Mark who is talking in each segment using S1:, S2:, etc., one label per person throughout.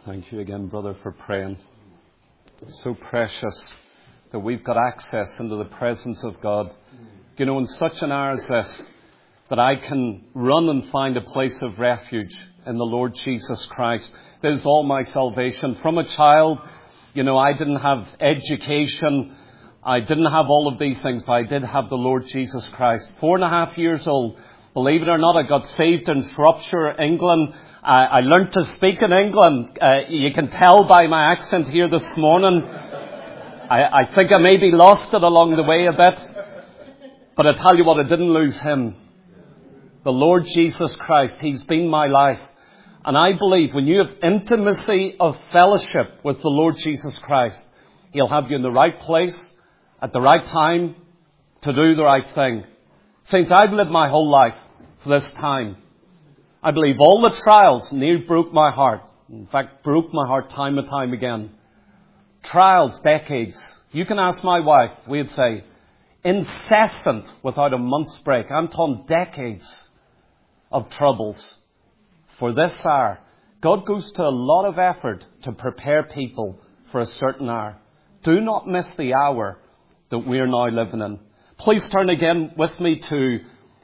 S1: Thank you again, brother, for praying. It's so precious that we've got access into the presence of God. You know, in such an hour as this, that I can run and find a place of refuge in the Lord Jesus Christ. This is all my salvation. From a child, you know, I didn't have education. I didn't have all of these things, but I did have the Lord Jesus Christ. 4.5 years old. Believe it or not, I got saved in Shropshire, England. I learned to speak in England. You can tell by my accent here this morning. I think I maybe lost it along the way a bit. But I tell you what, I didn't lose him. The Lord Jesus Christ, he's been my life. And I believe when you have intimacy of fellowship with the Lord Jesus Christ, he'll have you in the right place, at the right time, to do the right thing. Saints, I've lived my whole life for this time. I believe all the trials near broke my heart. In fact, broke my heart time and time again. Trials, decades. You can ask my wife, we'd say, incessant without a month's break. I'm talking decades of troubles. For this hour, God goes to a lot of effort to prepare people for a certain hour. Do not miss the hour that we're now living in. Please turn again with me to...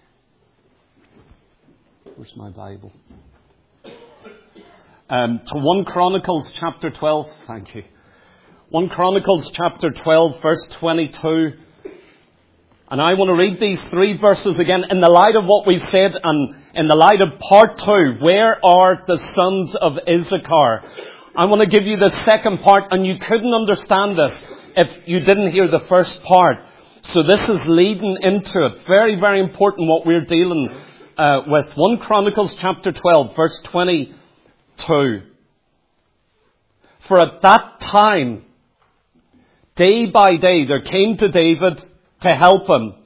S1: Where's my Bible? To 1 Chronicles chapter 12. Thank you. 1 Chronicles chapter 12, verse 22. And I want to read these 3 verses again in the light of what we said and in the light of part 2. Where are the sons of Issachar? I want to give you the second part, and you couldn't understand this if you didn't hear the first part. So this is leading into it. Very, very important what we're dealing with. 1 Chronicles chapter 12, verse 22. For at that time, day by day, there came to David to help him,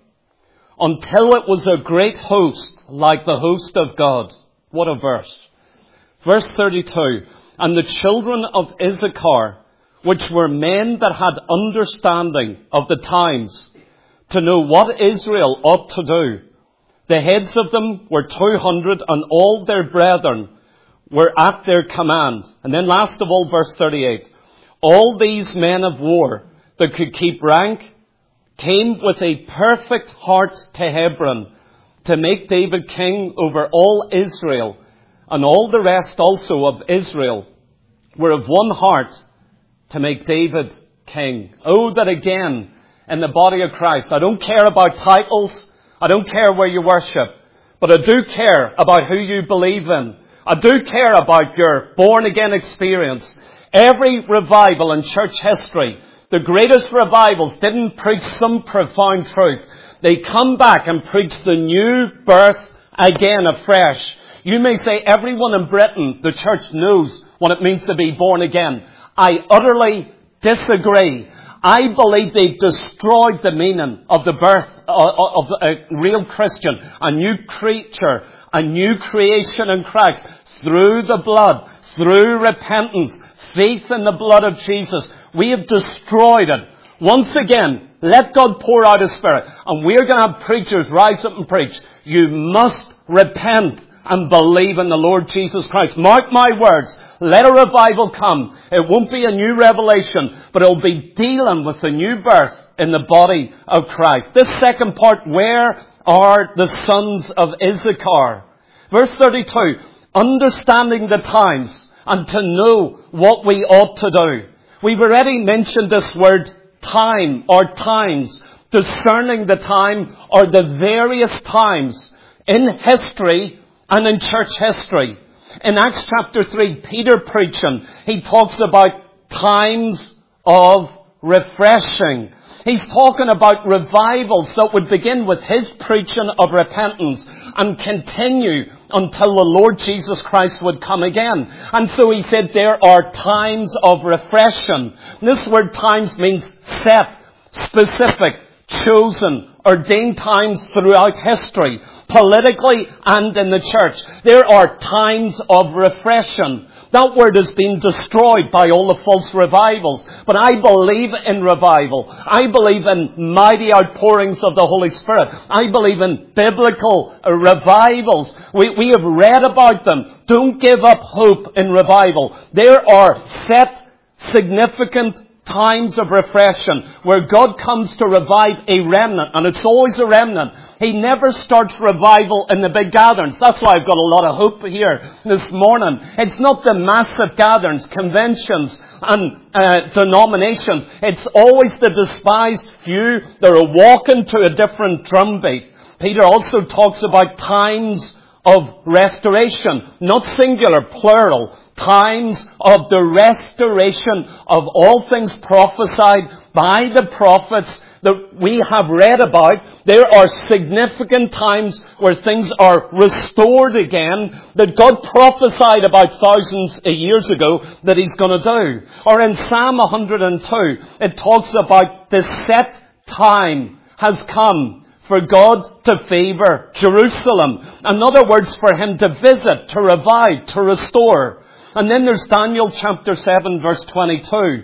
S1: until it was a great host, like the host of God. What a verse. Verse 32. And the children of Issachar, which were men that had understanding of the times, to know what Israel ought to do. The heads of them were 200, and all their brethren were at their command. And then last of all, verse 38. All these men of war that could keep rank came with a perfect heart to Hebron to make David king over all Israel. And all the rest also of Israel were of one heart to make David king. Oh, that again, in the body of Christ, I don't care about titles. I don't care where you worship. But I do care about who you believe in. I do care about your born-again experience. Every revival in church history, the greatest revivals didn't preach some profound truth. They come back and preach the new birth again afresh. You may say everyone in Britain, the church, knows what it means to be born again. I utterly disagree. I believe they destroyed the meaning of the birth of a real Christian, a new creature, a new creation in Christ, through the blood, through repentance, faith in the blood of Jesus. We have destroyed it. Once again, let God pour out His Spirit. And we're going to have preachers rise up and preach. You must repent and believe in the Lord Jesus Christ. Mark my words. Let a revival come. It won't be a new revelation, but it'll be dealing with the new birth in the body of Christ. This second part, where are the sons of Issachar? Verse 32, understanding the times and to know what we ought to do. We've already mentioned this word time or times, discerning the time or the various times in history and in church history. In Acts chapter 3, Peter preaching, he talks about times of refreshing. He's talking about revivals that would begin with his preaching of repentance and continue until the Lord Jesus Christ would come again. And so he said there are times of refreshing. This word times means set, specific, chosen, ordained times throughout history, politically and in the church. There are times of refreshing. That word has been destroyed by all the false revivals. But I believe in revival. I believe in mighty outpourings of the Holy Spirit. I believe in biblical revivals. We have read about them. Don't give up hope in revival. There are set, significant times of refreshing where God comes to revive a remnant, and it's always a remnant. He never starts revival in the big gatherings. That's why I've got a lot of hope here this morning. It's not the massive gatherings, conventions and denominations. It's always the despised few that are walking to a different drumbeat. Peter also talks about times of restoration, not singular, plural. Times of the restoration of all things prophesied by the prophets that we have read about. There are significant times where things are restored again that God prophesied about thousands of years ago that He's going to do. Or in Psalm 102, it talks about the set time has come for God to favor Jerusalem. In other words, for Him to visit, to revive, to restore. And then there's Daniel chapter 7 verse 22.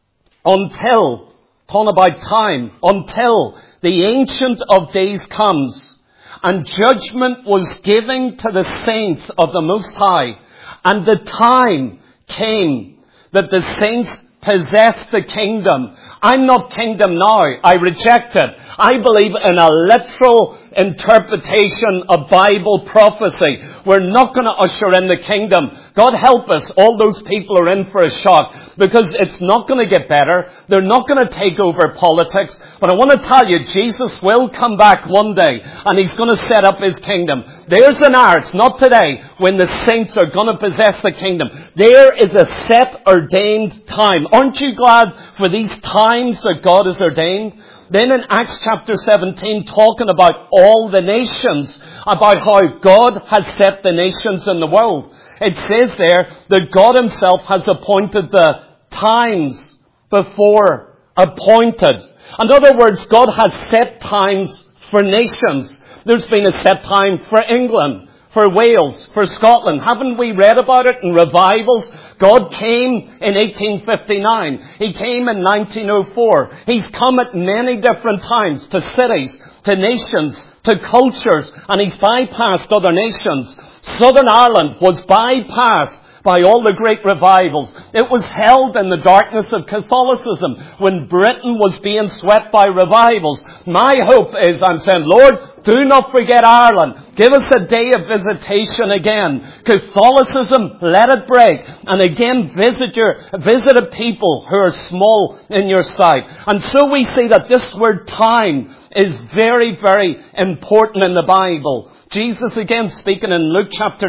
S1: Until, talking about time, until the Ancient of Days comes and judgment was given to the saints of the Most High, and the time came that the saints possess the kingdom. I'm not kingdom now. I reject it. I believe in a literal interpretation of Bible prophecy. We're not going to usher in the kingdom. God help us. All those people are in for a shock because it's not going to get better. They're not going to take over politics. But I want to tell you, Jesus will come back one day and He's going to set up His kingdom. There's an hour, it's not today, when the saints are going to possess the kingdom. There is a set ordained time. Aren't you glad for these times that God has ordained? Then in Acts chapter 17, talking about all the nations, about how God has set the nations in the world. It says there that God Himself has appointed the times before appointed. In other words, God has set times for nations. There's been a set time for England, for Wales, for Scotland. Haven't we read about it in revivals? God came in 1859. He came in 1904. He's come at many different times to cities, to nations, to cultures, and He's bypassed other nations. Southern Ireland was bypassed by all the great revivals. It was held in the darkness of Catholicism when Britain was being swept by revivals. My hope is, I'm saying, Lord, do not forget Ireland. Give us a day of visitation again. Catholicism, let it break. And again, visit a people who are small in your sight. And so we see that this word time is very, very important in the Bible. Jesus again speaking in Luke chapter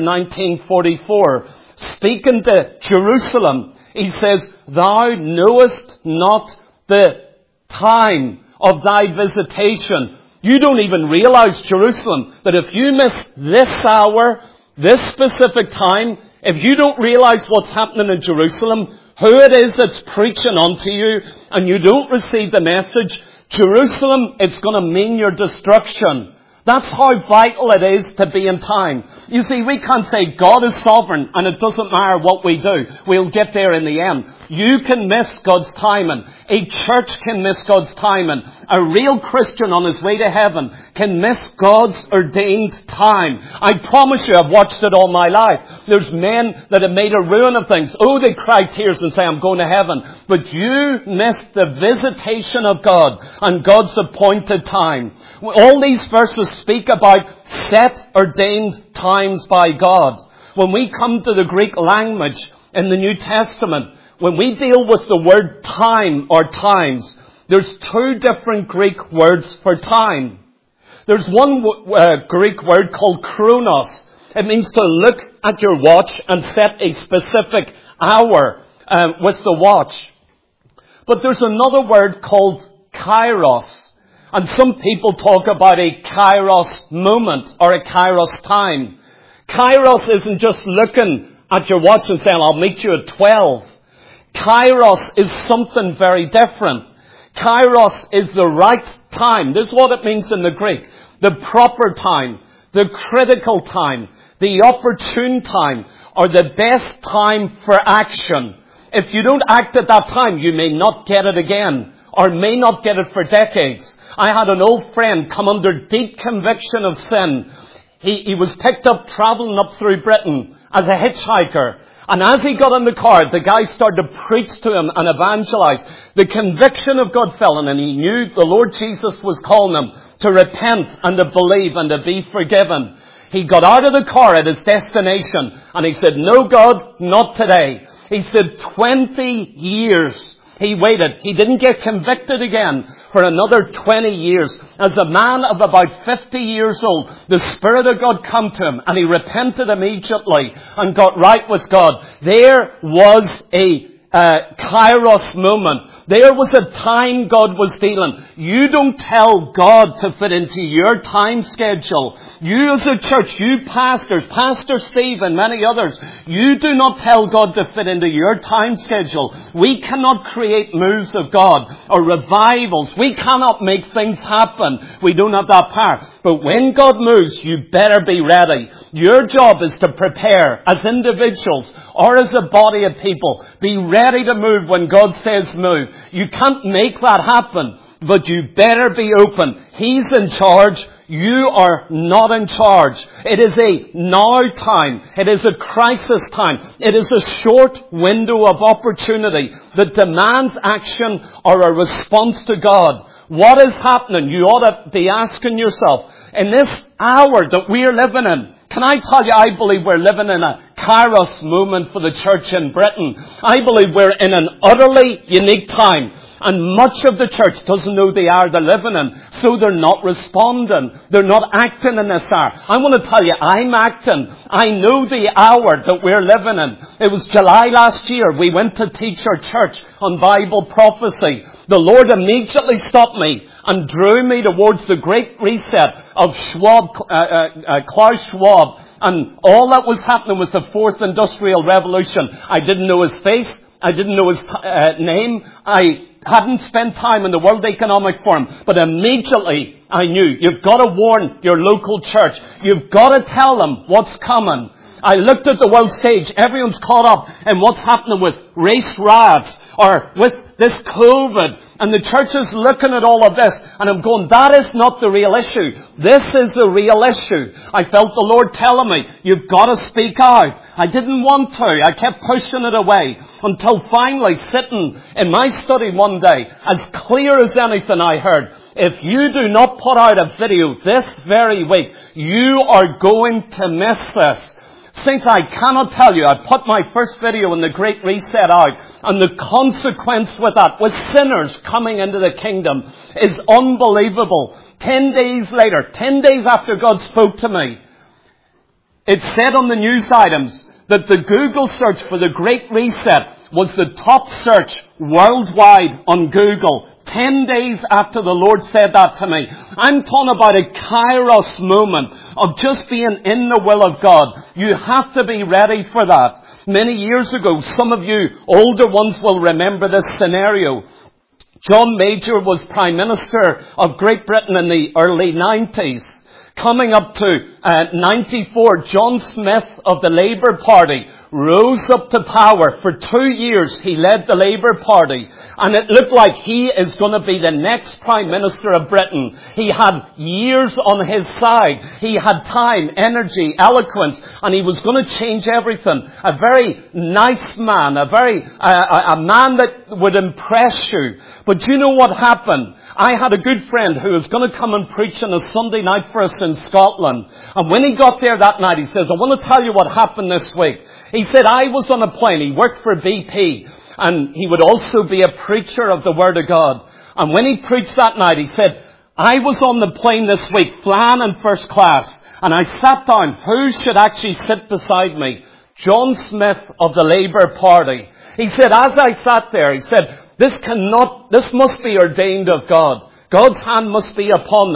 S1: 19:44, speaking to Jerusalem, He says, Thou knowest not the time of thy visitation. You don't even realize, Jerusalem, that if you miss this hour, this specific time, if you don't realize what's happening in Jerusalem, who it is that's preaching unto you, and you don't receive the message, Jerusalem, it's going to mean your destruction. That's how vital it is to be in time. You see, we can't say God is sovereign and it doesn't matter what we do. We'll get there in the end. You can miss God's timing. A church can miss God's timing. A real Christian on his way to heaven can miss God's ordained time. I promise you, I've watched it all my life. There's men that have made a ruin of things. Oh, they cry tears and say, I'm going to heaven. But you missed the visitation of God and God's appointed time. All these verses speak about set ordained times by God. When we come to the Greek language in the New Testament, when we deal with the word time or times, there's two different Greek words for time. There's one Greek word called chronos. It means to look at your watch and set a specific hour with the watch. But there's another word called kairos. And some people talk about a kairos moment or a kairos time. Kairos isn't just looking at your watch and saying, I'll meet you at 12. Kairos is something very different. Kairos is the right time. This is what it means in the Greek. The proper time. the critical time, the opportune time, or the best time for action. If you don't act at that time, you may not get it again, or may not get it for decades. I had an old friend come under deep conviction of sin. He was picked up travelling up through Britain as a hitchhiker. And as he got in the car, the guy started to preach to him and evangelize. The conviction of God fell on him, and he knew the Lord Jesus was calling him to repent and to believe and to be forgiven. He got out of the car at his destination and he said, "No, God, not today." He said 20 years he waited. He didn't get convicted again for another 20 years. As a man of about 50 years old, the Spirit of God come to him and he repented immediately and got right with God. There was a Kairos moment. There was a time God was dealing. You don't tell God to fit into your time schedule. You as a church, you pastors, Pastor Steve and many others, you do not tell God to fit into your time schedule. We cannot create moves of God or revivals. We cannot make things happen. We don't have that power. But when God moves, you better be ready. Your job is to prepare as individuals or as a body of people. Be ready to move when God says move. You can't make that happen, but you better be open. He's in charge. You are not in charge. It is a now time. It is a crisis time. It is a short window of opportunity that demands action or a response to God. What is happening? You ought to be asking yourself, in this hour that we are living in, can I tell you, I believe we're living in a Kairos moment for the church in Britain. I believe we're in an utterly unique time. And much of the church doesn't know the hour they're living in. So they're not responding. They're not acting in this hour. I want to tell you, I'm acting. I know the hour that we're living in. It was July last year. We went to teach our church on Bible prophecy. The Lord immediately stopped me and drew me towards the great reset of Klaus Schwab. And all that was happening was the fourth industrial revolution. I didn't know his face. I didn't know his name. I hadn't spent time in the World Economic Forum. But immediately I knew, you've got to warn your local church. You've got to tell them what's coming. I looked at the world stage. Everyone's caught up in what's happening with race riots or with this COVID. And the church is looking at all of this. And I'm going, that is not the real issue. This is the real issue. I felt the Lord telling me, you've got to speak out. I didn't want to. I kept pushing it away. Until finally, sitting in my study one day, as clear as anything I heard, if you do not put out a video this very week, you are going to miss this. Saints, I cannot tell you, I put my first video in the Great Reset out, and the consequence with that, with sinners coming into the kingdom, is unbelievable. 10 days later, 10 days after God spoke to me, it said on the news items that the Google search for the Great Reset was the top search worldwide on Google. 10 days after the Lord said that to me. I'm talking about a Kairos moment of just being in the will of God. You have to be ready for that. Many years ago, some of you older ones will remember this scenario. John Major was Prime Minister of Great Britain in the early 90s. Coming up to 94, John Smith of the Labour Party rose up to power. For 2 years, he led the Labour Party. And it looked like he is going to be the next Prime Minister of Britain. He had years on his side. He had time, energy, eloquence, and he was going to change everything. A very nice man, a man that would impress you. But you know what happened? I had a good friend who was going to come and preach on a Sunday night for us in Scotland. And when he got there that night, he says, I want to tell you what happened this week. He said, I was on a plane. He worked for BP. And he would also be a preacher of the Word of God. And when he preached that night, he said, I was on the plane this week, flying in first class. And I sat down. Who should actually sit beside me? John Smith of the Labour Party. He said, as I sat there, he said, this must be ordained of God. God's hand must be upon this.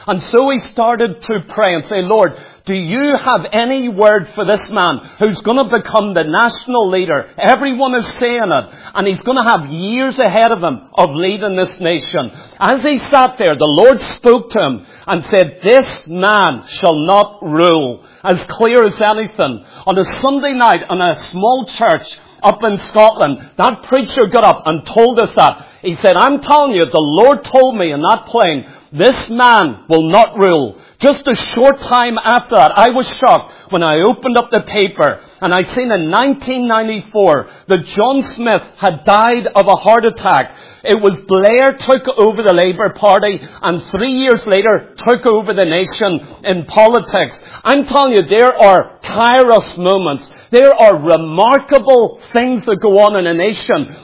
S1: And so he started to pray and say, Lord, do you have any word for this man who's going to become the national leader? Everyone is saying it. And he's going to have years ahead of him of leading this nation. As he sat there, the Lord spoke to him and said, this man shall not rule. As clear as anything. On a Sunday night in a small church up in Scotland, that preacher got up and told us that. He said, I'm telling you, the Lord told me in that plane, this man will not rule. Just a short time after that, I was shocked when I opened up the paper and I seen in 1994 that John Smith had died of a heart attack. It was Blair took over the Labour Party and 3 years later took over the nation in politics. I'm telling you, there are kairos moments. There are remarkable things that go on in a nation.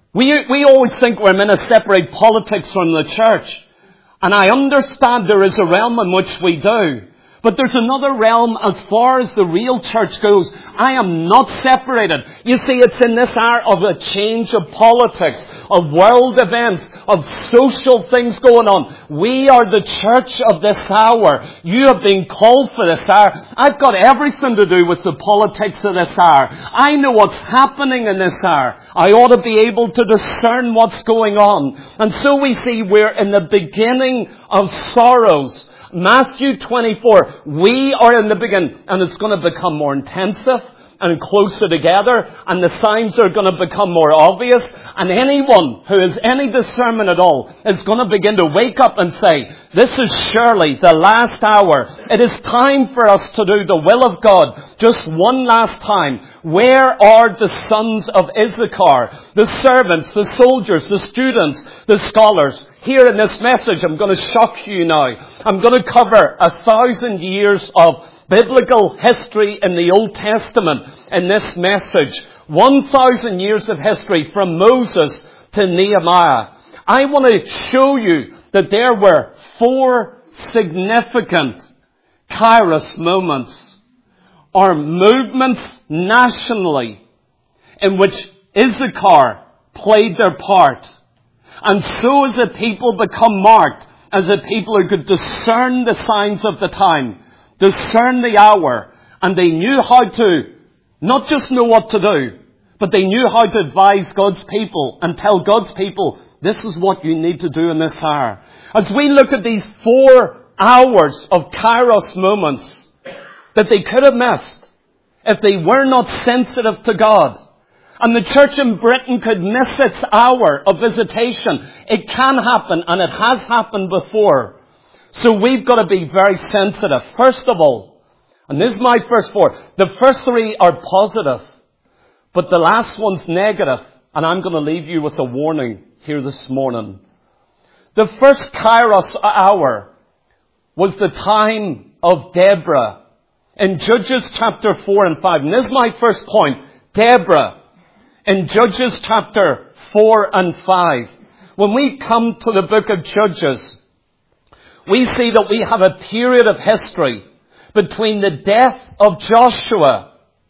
S1: We always think we're meant to separate politics from the church. And I understand there is a realm in which we do. But there's another realm as far as the real church goes. I am not separated. You see, it's in this hour of a change of politics, of world events, of social things going on. We are the church of this hour. You have been called for this hour. I've got everything to do with the politics of this hour. I know what's happening in this hour. I ought to be able to discern what's going on. And so we see we're in the beginning of sorrows. Matthew 24, we are in the beginning, and it's going to become more intensive and closer together, and the signs are going to become more obvious, and anyone who has any discernment at all is going to begin to wake up and say, this is surely the last hour. It is time for us to do the will of God just one last time. Where are the sons of Issachar, the servants, the soldiers, the students, the scholars? Here in this message, I'm going to shock you now. I'm going to cover 1,000 years of biblical history in the Old Testament in this message. 1,000 years of history from Moses to Nehemiah. I want to show you that there were 4 significant kairos moments or movements nationally in which Issachar played their part. And so as a people become marked, as a people who could discern the signs of the time, discern the hour, and they knew how to not just know what to do, but they knew how to advise God's people and tell God's people, this is what you need to do in this hour. As we look at these 4 hours of kairos moments that they could have missed if they were not sensitive to God. And the church in Britain could miss its hour of visitation. It can happen, and it has happened before. So we've got to be very sensitive. First of all, and this is my first 4, the first 3 are positive, but the last one's negative. And I'm going to leave you with a warning here this morning. The first kairos hour was the time of Deborah. In Judges chapter 4 and 5. And this is my first point. Deborah. In Judges chapter 4 and 5. When we come to the book of Judges, we see that we have a period of history between the death of Joshua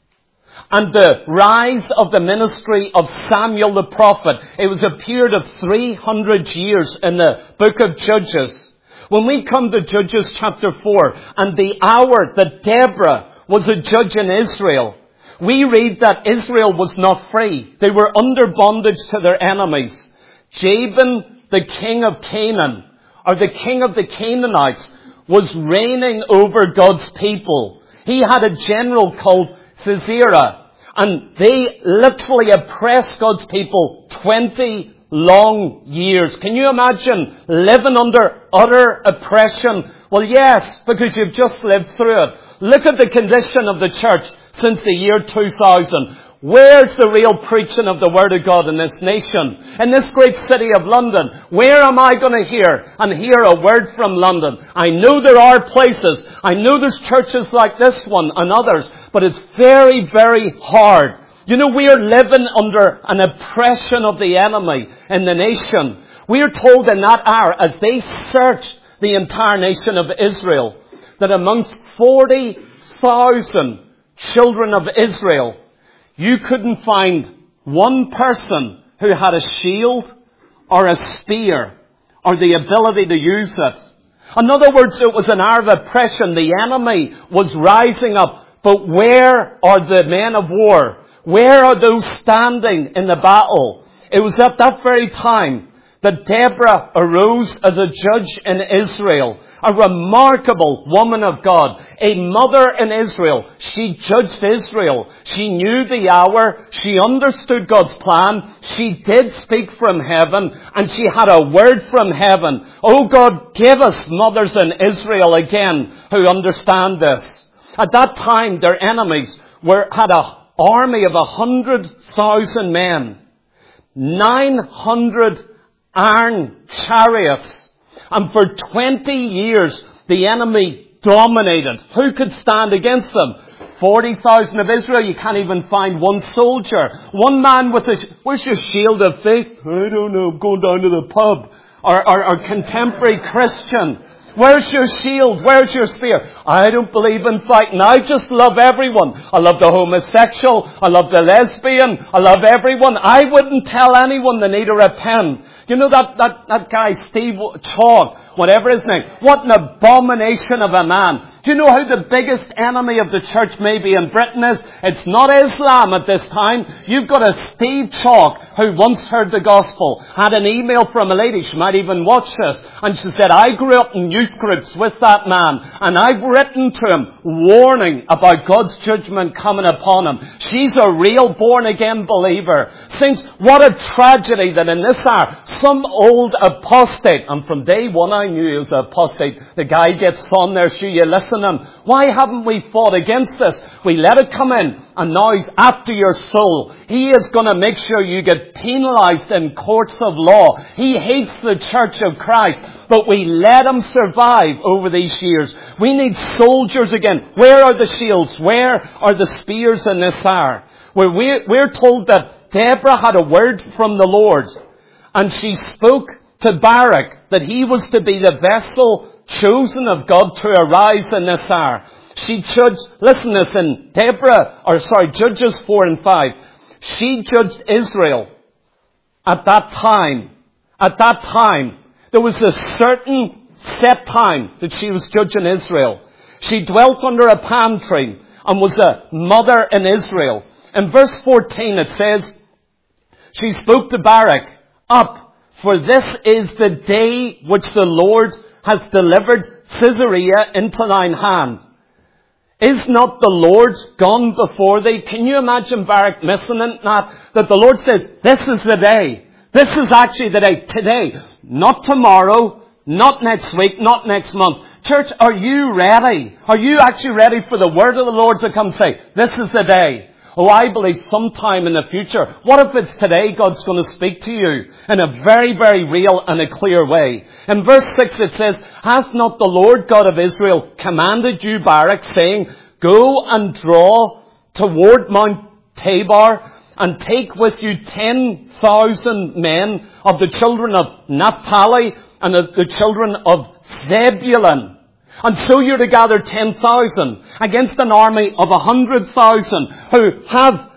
S1: and the rise of the ministry of Samuel the prophet. It was a period of 300 years in the book of Judges. When we come to Judges chapter 4 and the hour that Deborah was a judge in Israel, we read that Israel was not free. They were under bondage to their enemies. Jabin, the king of Canaan, or the king of the Canaanites, was reigning over God's people. He had a general called Sisera, and they literally oppressed God's people 20 long years. Can you imagine living under utter oppression? Well, yes, because you've just lived through it. Look at the condition of the church since the year 2000. Where's the real preaching of the Word of God in this nation? In this great city of London, where am I going to hear a word from London? I know there are places. I know there's churches like this one and others, but it's very, very hard. You know, we are living under an oppression of the enemy in the nation. We are told in that hour, as they searched the entire nation of Israel, that amongst 40,000 children of Israel, you couldn't find one person who had a shield or a spear or the ability to use it. In other words, it was an hour of oppression. The enemy was rising up. But where are the men of war? Where are those standing in the battle? It was at that very time that Deborah arose as a judge in Israel. A remarkable woman of God. A mother in Israel. She judged Israel. She knew the hour. She understood God's plan. She did speak from heaven. And she had a word from heaven. Oh God, give us mothers in Israel again who understand this. At that time, their enemies had an army of 100,000 men. 900 iron chariots. And for 20 years, the enemy dominated. Who could stand against them? 40,000 of Israel, you can't even find one soldier. One man with where's your shield of faith? I don't know, I'm going down to the pub. Or contemporary Christian. Where's your shield? Where's your spear? I don't believe in fighting. I just love everyone. I love the homosexual. I love the lesbian. I love everyone. I wouldn't tell anyone they need to repent. You know that guy, Steve Chalk, whatever his name. What an abomination of a man. Do you know who the biggest enemy of the church maybe in Britain is? It's not Islam at this time. You've got a Steve Chalk who once heard the gospel, had an email from a lady, she might even watch this, and she said, I grew up in youth groups with that man, and I've written to him warning about God's judgment coming upon him. She's a real born-again believer. Saints, what a tragedy that in this hour, some old apostate, and from day one I knew he was an apostate, the guy gets on there, so you listen to him. Why haven't we fought against this? We let it come in, and now he's after your soul. He is going to make sure you get penalized in courts of law. He hates the Church of Christ, but we let him survive over these years. We need soldiers again. Where are the shields? Where are the spears in this hour? Where we're told that Deborah had a word from the Lord, and she spoke to Barak that he was to be the vessel chosen of God to arise in this hour. She judged, listen to this in Judges 4 and 5. She judged Israel at that time. At that time, there was a certain set time that she was judging Israel. She dwelt under a palm tree and was a mother in Israel. In verse 14 it says, she spoke to Barak, up, for this is the day which the Lord has delivered Caesarea into thine hand. Is not the Lord gone before thee? Can you imagine Barak missing it? That the Lord says, this is the day. This is actually the day. Today. Not tomorrow. Not next week. Not next month. Church, are you ready? Are you actually ready for the word of the Lord to come say, this is the day? Oh, I believe sometime in the future. What if it's today God's going to speak to you in a very, very real and a clear way? In verse 6 it says, has not the Lord God of Israel commanded you, Barak, saying, go and draw toward Mount Tabor and take with you 10,000 men of the children of Naphtali and of the children of Zebulun. And so you're to gather 10,000 against an army of 100,000 who have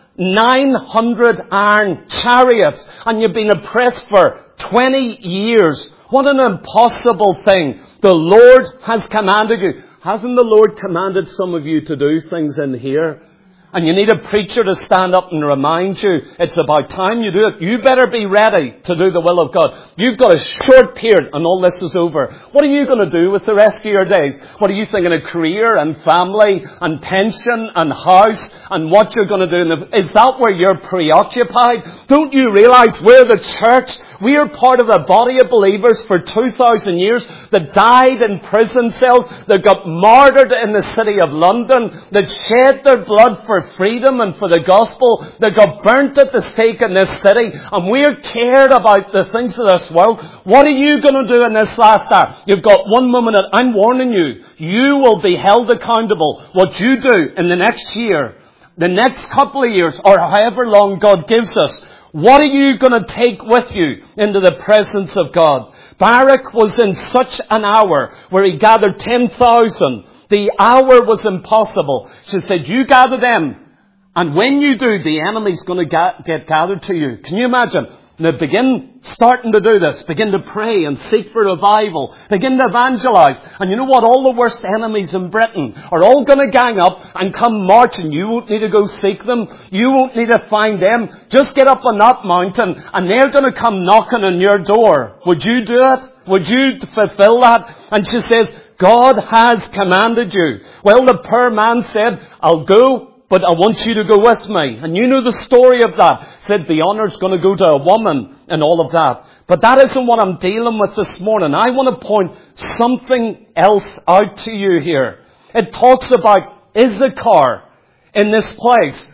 S1: 900 iron chariots, and you've been oppressed for 20 years. What an impossible thing. The Lord has commanded you. Hasn't the Lord commanded some of you to do things in here? And you need a preacher to stand up and remind you, it's about time you do it. You better be ready to do the will of God. You've got a short period and all this is over. What are you going to do with the rest of your days? What are you thinking of career and family and pension and house and what you're going to do? Is that where you're preoccupied? Don't you realize we're the church? We are part of a body of believers for 2,000 years that died in prison cells, that got martyred in the city of London, that shed their blood for freedom and for the gospel, that got burnt at the stake in this city, and we're cared about the things of this world. What are you going to do in this last hour? You've got 1 moment. I'm warning you. You will be held accountable. What you do in the next year, the next couple of years, or however long God gives us, what are you going to take with you into the presence of God? Barak was in such an hour where he gathered 10,000. The hour was impossible. She said, you gather them. And when you do, the enemy's going to get gathered to you. Can you imagine? Now begin starting to do this. Begin to pray and seek for revival. Begin to evangelize. And you know what? All the worst enemies in Britain are all going to gang up and come marching. You won't need to go seek them. You won't need to find them. Just get up on that mountain and they're going to come knocking on your door. Would you do it? Would you fulfill that? And she says, God has commanded you. Well, the poor man said, I'll go, but I want you to go with me. And you know the story of that. Said the honour's going to go to a woman and all of that. But that isn't what I'm dealing with this morning. I want to point something else out to you here. It talks about Issachar in this place.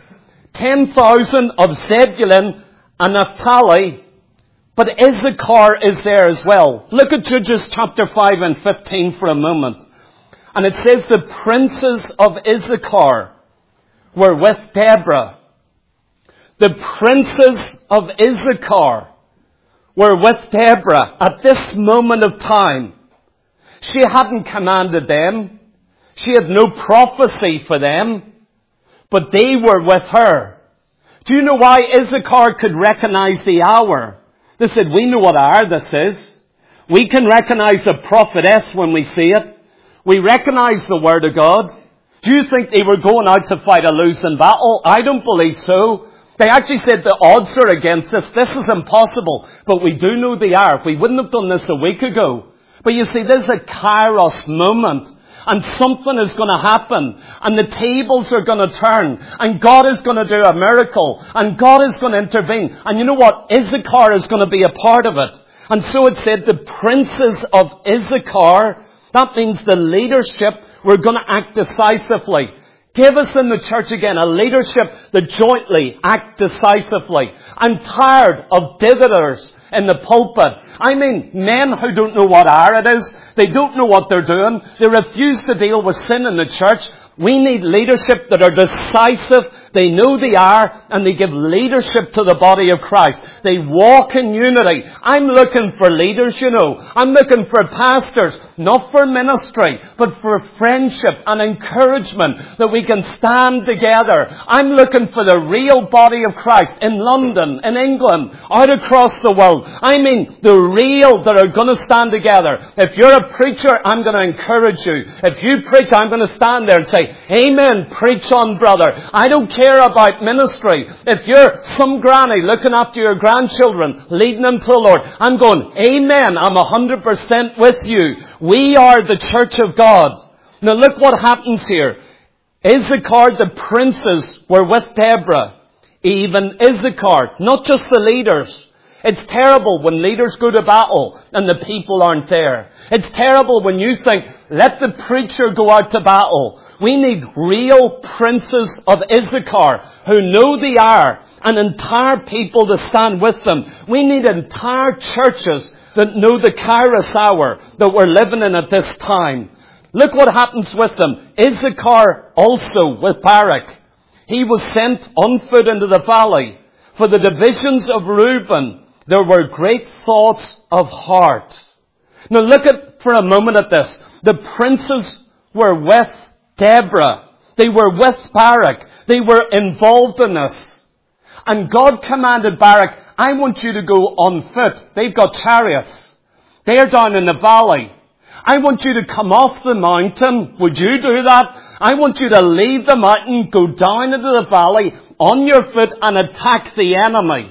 S1: 10,000 of Zebulun and Naphtali. But Issachar is there as well. Look at Judges chapter 5 and 15 for a moment. And it says the princes of Issachar were with Deborah. The princes of Issachar were with Deborah at this moment of time. She hadn't commanded them. She had no prophecy for them. But they were with her. Do you know why Issachar could recognize the hour? They said, we know what hour this is. We can recognize a prophetess when we see it. We recognize the word of God. Do you think they were going out to fight a losing battle? I don't believe so. They actually said the odds are against us. This is impossible. But we do know the hour. We wouldn't have done this a week ago. But you see, this is a kairos moment. And something is going to happen. And the tables are going to turn. And God is going to do a miracle. And God is going to intervene. And you know what? Issachar is going to be a part of it. And so it said the princes of Issachar, that means the leadership, were going to act decisively. Give us in the church again a leadership that jointly act decisively. I'm tired of ditherers in the pulpit. I mean, men who don't know what hour it is. They don't know what they're doing. They refuse to deal with sin in the church. We need leadership that are decisive. They know the hour and they give leadership to the body of Christ. They walk in unity. I'm looking for leaders, you know. I'm looking for pastors, not for ministry, but for friendship and encouragement that we can stand together. I'm looking for the real body of Christ in London, in England, out across the world. I mean, the real that are going to stand together. If you're a preacher, I'm going to encourage you. If you preach, I'm going to stand there and say, amen, preach on, brother. I don't care about ministry. If you're some granny looking after your grandchildren, leading them to the Lord, I'm going, amen, I'm 100% with you. We are the church of God. Now look what happens here. Issachar, the princes, were with Deborah. Even Issachar, not just the leaders. It's terrible when leaders go to battle and the people aren't there. It's terrible when you think, let the preacher go out to battle. We need real princes of Issachar who know the hour and entire people to stand with them. We need entire churches that know the kairos hour that we're living in at this time. Look what happens with them. Issachar also with Barak. He was sent on foot into the valley. For the divisions of Reuben, there were great thoughts of heart. Now look at for a moment at this. The princes were with Deborah. They were with Barak. They were involved in this. And God commanded Barak, I want you to go on foot. They've got chariots. They're down in the valley. I want you to come off the mountain. Would you do that? I want you to leave the mountain, go down into the valley on your foot and attack the enemy.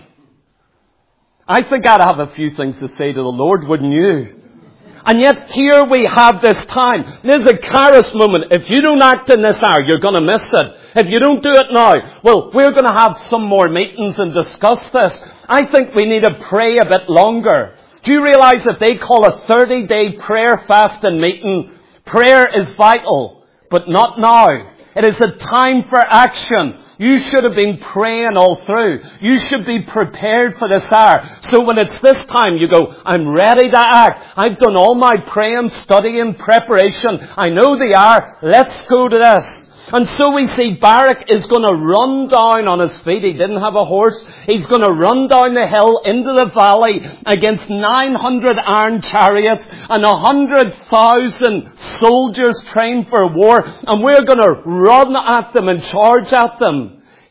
S1: I think I'd have a few things to say to the Lord, wouldn't you? And yet here we have this time. There's a kairos moment. If you don't act in this hour, you're going to miss it. If you don't do it now, well, we're going to have some more meetings and discuss this. I think we need to pray a bit longer. Do you realize that they call a 30-day prayer fast and meeting? Prayer is vital, but not now. It is a time for action. You should have been praying all through. You should be prepared for this hour. So when it's this time, you go, I'm ready to act. I've done all my praying, studying, preparation. I know the hour. Let's go to this. And so we see Barak is going to run down on his feet. He didn't have a horse. He's going to run down the hill into the valley against 900 iron chariots and 100,000 soldiers trained for war. And we're going to run at them and charge at them.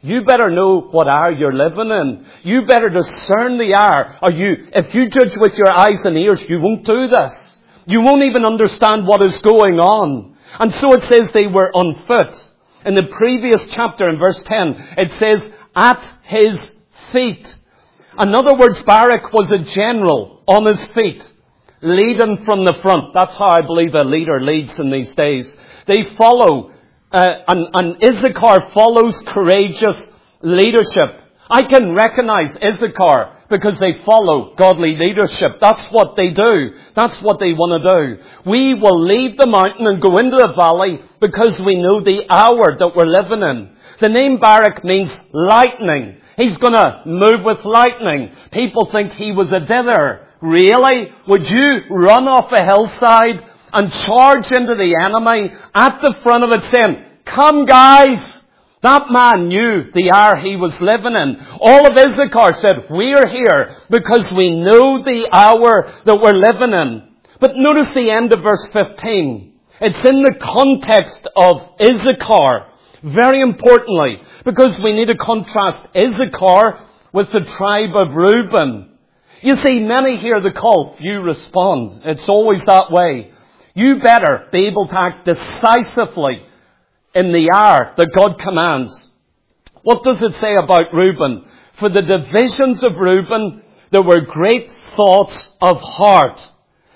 S1: You better know what hour you're living in. You better discern the hour. If you judge with your eyes and ears, you won't do this. You won't even understand what is going on. And so it says they were unfit. In the previous chapter, in verse 10, it says, at his feet. In other words, Barak was a general on his feet, leading from the front. That's how I believe a leader leads in these days. They follow, and Issachar follows courageous leadership. I can recognize Issachar because they follow godly leadership. That's what they do. That's what they want to do. We will leave the mountain and go into the valley because we know the hour that we're living in. The name Barak means lightning. He's going to move with lightning. People think he was a dither. Really? Would you run off a hillside and charge into the enemy at the front of it saying, come guys? That man knew the hour he was living in. All of Issachar said, we're here because we know the hour that we're living in. But notice the end of verse 15. It's in the context of Issachar. Very importantly, because we need to contrast Issachar with the tribe of Reuben. You see, many hear the call, few respond. It's always that way. You better be able to act decisively in the hour that God commands. What does it say about Reuben? For the divisions of Reuben, there were great thoughts of heart.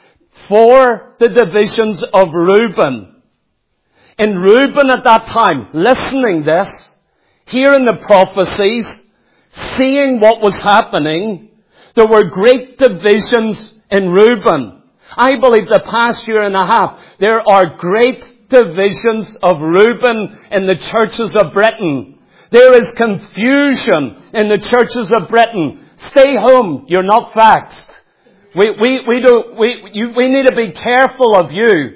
S1: For the divisions of Reuben. In Reuben at that time, listening this, hearing the prophecies, seeing what was happening, there were great divisions in Reuben. I believe the past year and a half, there are great divisions of Reuben in the churches of Britain. There is confusion in the churches of Britain. Stay home, you're not vaxxed. We need to be careful of you.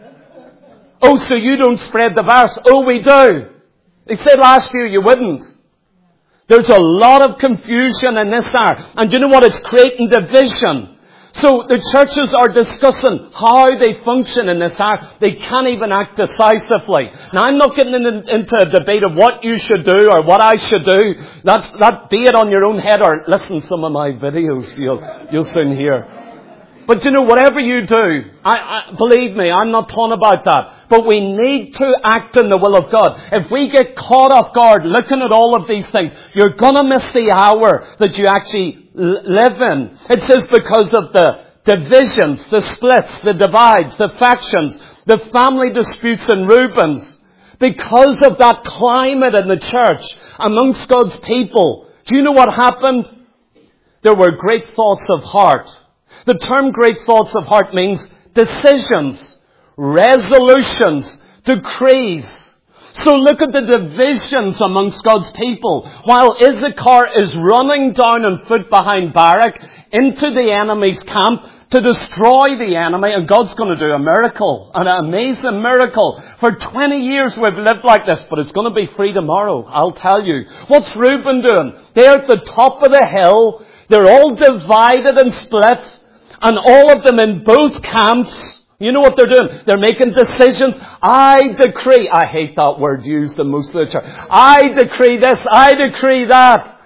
S1: Oh, so you don't spread the virus? Oh, we do. They said last year you wouldn't. There's a lot of confusion in this hour. And you know what? It's creating division. So the churches are discussing how they function in this hour. They can't even act decisively. Now, I'm not getting into a debate of what you should do or what I should do. That be it on your own head or listen to some of my videos. You'll soon hear. But you know, whatever you do, believe me, I'm not talking about that. But we need to act in the will of God. If we get caught off guard looking at all of these things, you're going to miss the hour that you actually live in. It says because of the divisions, the splits, the divides, the factions, the family disputes in Reuben's. Because of that climate in the church amongst God's people, do you know what happened? There were great thoughts of heart. The term great thoughts of heart means decisions, resolutions, decrees. So look at the divisions amongst God's people. While Issachar is running down on foot behind Barak into the enemy's camp to destroy the enemy, and God's going to do a miracle, an amazing miracle. For 20 years we've lived like this, but it's going to be free tomorrow, I'll tell you. What's Reuben doing? They're at the top of the hill. They're all divided and split. And all of them in both camps, you know what they're doing? They're making decisions. I decree. I hate that word used in most of the church. I decree this. I decree that.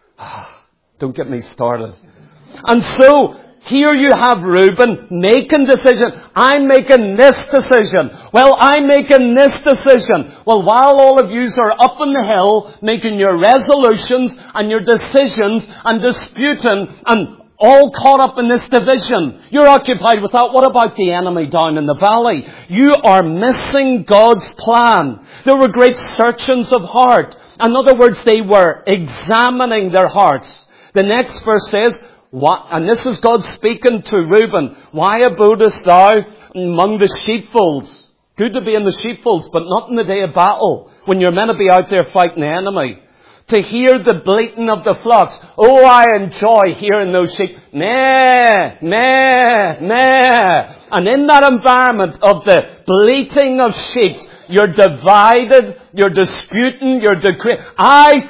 S1: Don't get me started. And so, here you have Reuben making decisions. I'm making this decision. Well, I'm making this decision. Well, while all of you are up on the hill making your resolutions and your decisions and disputing and all caught up in this division, you're occupied with that. What about the enemy down in the valley? You are missing God's plan. There were great searchings of heart. In other words, they were examining their hearts. The next verse says, and this is God speaking to Reuben, why abodest thou among the sheepfolds? Good to be in the sheepfolds, but not in the day of battle, when you're meant to be out there fighting the enemy. To hear the bleating of the flocks. Oh, I enjoy hearing those sheep. Meh, meh, meh. And in that environment of the bleating of sheep, you're divided, you're disputing, you're decreeing. I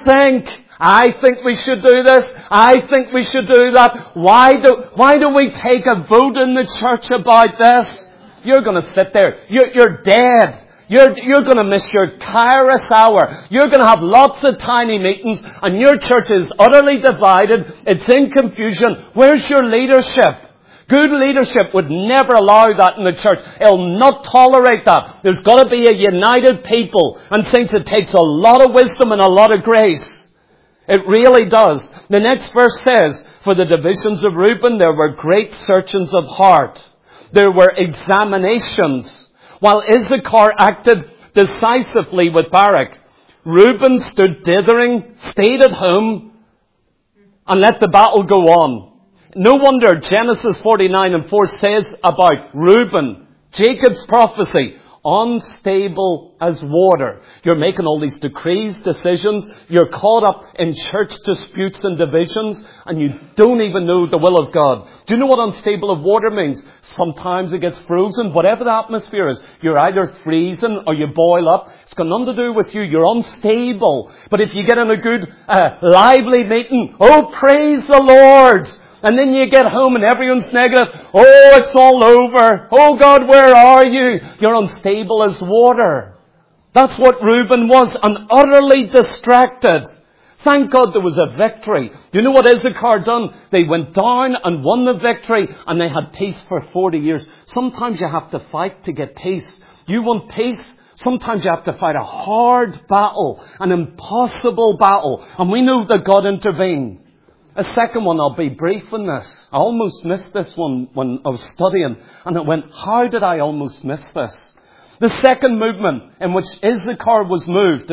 S1: think we should do this. I think we should do that. Why do we take a vote in the church about this? You're going to sit there. You're dead. You're going to miss your Kairos hour. You're going to have lots of tiny meetings, and your church is utterly divided. It's in confusion. Where's your leadership? Good leadership would never allow that in the church. It'll not tolerate that. There's got to be a united people. And saints, it takes a lot of wisdom and a lot of grace. It really does. The next verse says, for the divisions of Reuben, there were great searchings of heart. There were examinations. While Issachar acted decisively with Barak, Reuben stood dithering, stayed at home, and let the battle go on. No wonder Genesis 49:4 says about Reuben, Jacob's prophecy, unstable as water. You're making all these decrees, decisions. You're caught up in church disputes and divisions, and you don't even know the will of God. Do you know what unstable of water means? Sometimes it gets frozen. Whatever the atmosphere is, you're either freezing or you boil up. It's got nothing to do with you. You're unstable. But if you get in a good, lively meeting, oh, praise the Lord! And then you get home and everyone's negative. Oh, it's all over. Oh God, where are you? You're unstable as water. That's what Reuben was, and utterly distracted. Thank God there was a victory. Do you know what Issachar done? They went down and won the victory, and they had peace for 40 years. Sometimes you have to fight to get peace. You want peace? Sometimes you have to fight a hard battle, an impossible battle. And we know that God intervened. A second one, I'll be brief on this. I almost missed this one when I was studying. And it went, how did I almost miss this? The second movement in which Issachar was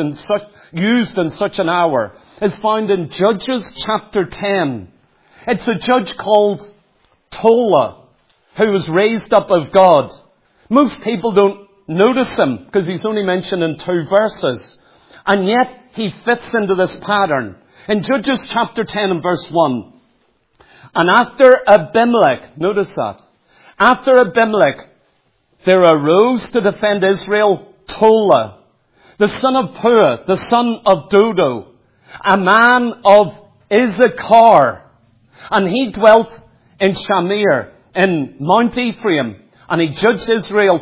S1: used in such an hour is found in Judges chapter 10. It's a judge called Tola, who was raised up of God. Most people don't notice him because he's only mentioned in 2 verses. And yet he fits into this pattern. In Judges chapter 10 and verse 1, and after Abimelech, notice that, after Abimelech, there arose to defend Israel Tola, the son of Puah, the son of Dodo, a man of Issachar, and he dwelt in Shamir, in Mount Ephraim, and he judged Israel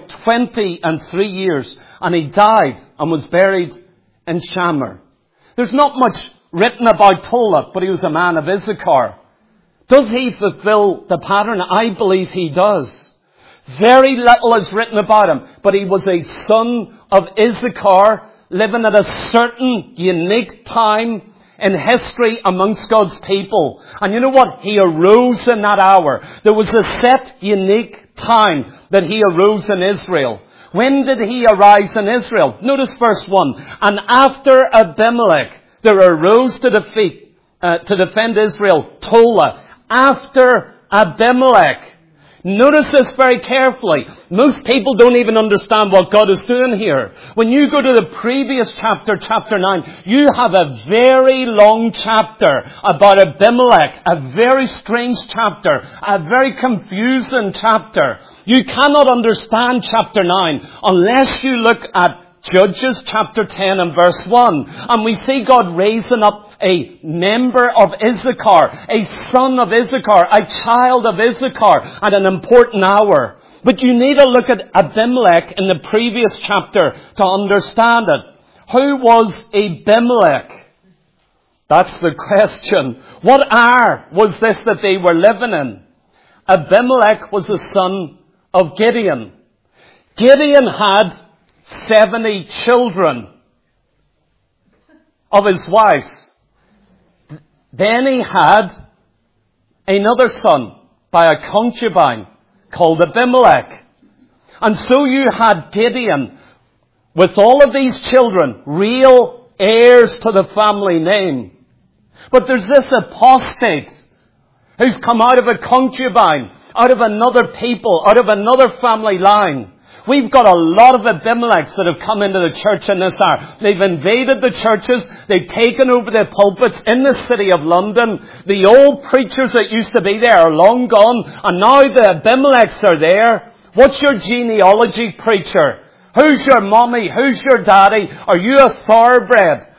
S1: 23 years, and he died and was buried in Shamir. There's not much written about Tola, but he was a man of Issachar. Does he fulfill the pattern? I believe he does. Very little is written about him, but he was a son of Issachar, living at a certain unique time in history amongst God's people. And you know what? He arose in that hour. There was a set, unique time that he arose in Israel. When did he arise in Israel? Notice verse 1. And after Abimelech, there arose to defend Israel Tola. After Abimelech. Notice this very carefully. Most people don't even understand what God is doing here. When you go to the previous chapter, chapter 9, you have a very long chapter about Abimelech. A very strange chapter. A very confusing chapter. You cannot understand chapter 9 unless you look at Judges chapter 10 and verse 1. And we see God raising up a member of Issachar, a son of Issachar, a child of Issachar at an important hour. But you need to look at Abimelech in the previous chapter to understand it. Who was Abimelech? That's the question. What hour was this that they were living in? Abimelech was the son of Gideon. Gideon had 70 children of his wives. Then he had another son by a concubine called Abimelech. And so you had Gideon with all of these children, real heirs to the family name. But there's this apostate who's come out of a concubine, out of another people, out of another family line. We've got a lot of Abimelechs that have come into the church in this hour. They've invaded the churches. They've taken over the pulpits in the city of London. The old preachers that used to be there are long gone. And now the Abimelechs are there. What's your genealogy, preacher? Who's your mommy? Who's your daddy? Are you a thoroughbred?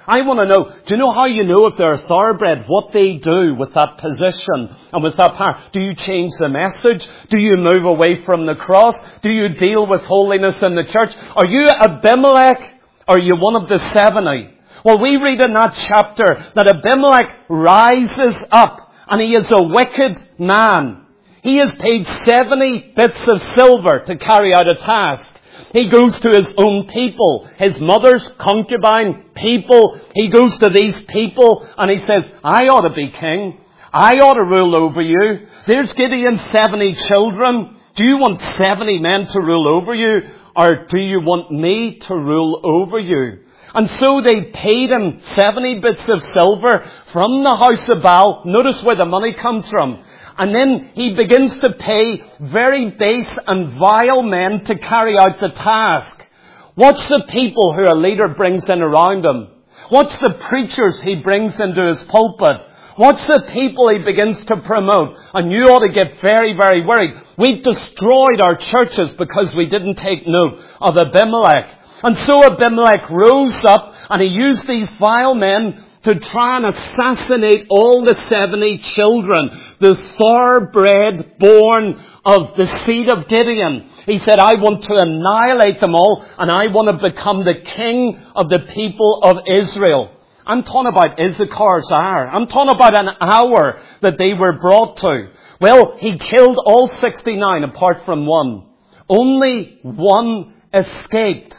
S1: I want to know, do you know how you know if they're a thoroughbred? What they do with that position and with that power. Do you change the message? Do you move away from the cross? Do you deal with holiness in the church? Are you Abimelech or are you one of the 70? Well, we read in that chapter that Abimelech rises up and he is a wicked man. He is paid 70 bits of silver to carry out a task. He goes to his own people, his mother's concubine people. He goes to these people and he says, I ought to be king. I ought to rule over you. There's Gideon's 70 children. Do you want 70 men to rule over you? Or do you want me to rule over you? And so they paid him 70 bits of silver from the house of Baal. Notice where the money comes from. And then he begins to pay very base and vile men to carry out the task. Watch the people who a leader brings in around him. Watch the preachers he brings into his pulpit. Watch the people he begins to promote. And you ought to get very, very worried. We've destroyed our churches because we didn't take note of Abimelech. And so Abimelech rose up and he used these vile men to try and assassinate all the 70 children, the thoroughbred born of the seed of Gideon. He said, I want to annihilate them all and I want to become the king of the people of Israel. I'm talking about Issachar's hour. I'm talking about an hour that they were brought to. Well, he killed all 69 apart from one. Only one escaped.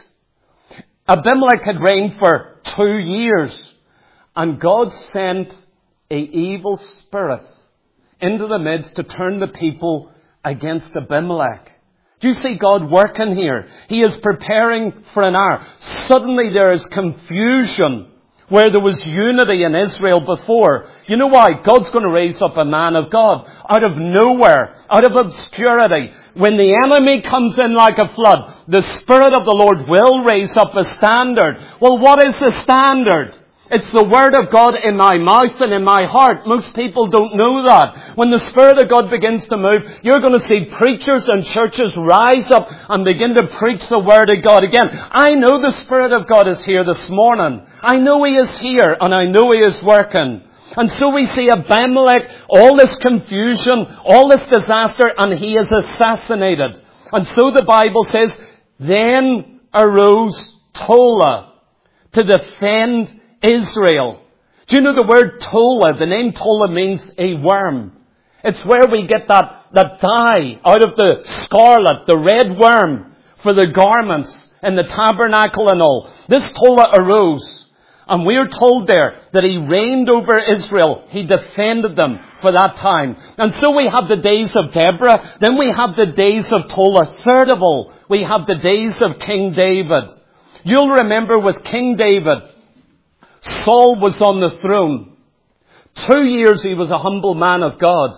S1: Abimelech had reigned for 2 years. And God sent an evil spirit into the midst to turn the people against Abimelech. Do you see God working here? He is preparing for an hour. Suddenly there is confusion where there was unity in Israel before. You know why? God's going to raise up a man of God out of nowhere, out of obscurity. When the enemy comes in like a flood, the Spirit of the Lord will raise up a standard. Well, what is the standard? It's the Word of God in my mouth and in my heart. Most people don't know that. When the Spirit of God begins to move, you're going to see preachers and churches rise up and begin to preach the Word of God again. I know the Spirit of God is here this morning. I know He is here and I know He is working. And so we see Abimelech, all this confusion, all this disaster, and he is assassinated. And so the Bible says, then arose Tola to defend Israel. Do you know the word Tola? The name Tola means a worm. It's where we get that dye out of the scarlet, the red worm for the garments and the tabernacle and all. This Tola arose. And we are told there that he reigned over Israel. He defended them for that time. And so we have the days of Deborah. Then we have the days of Tola. Third of all, we have the days of King David. You'll remember with King David, Saul was on the throne. 2 years he was a humble man of God.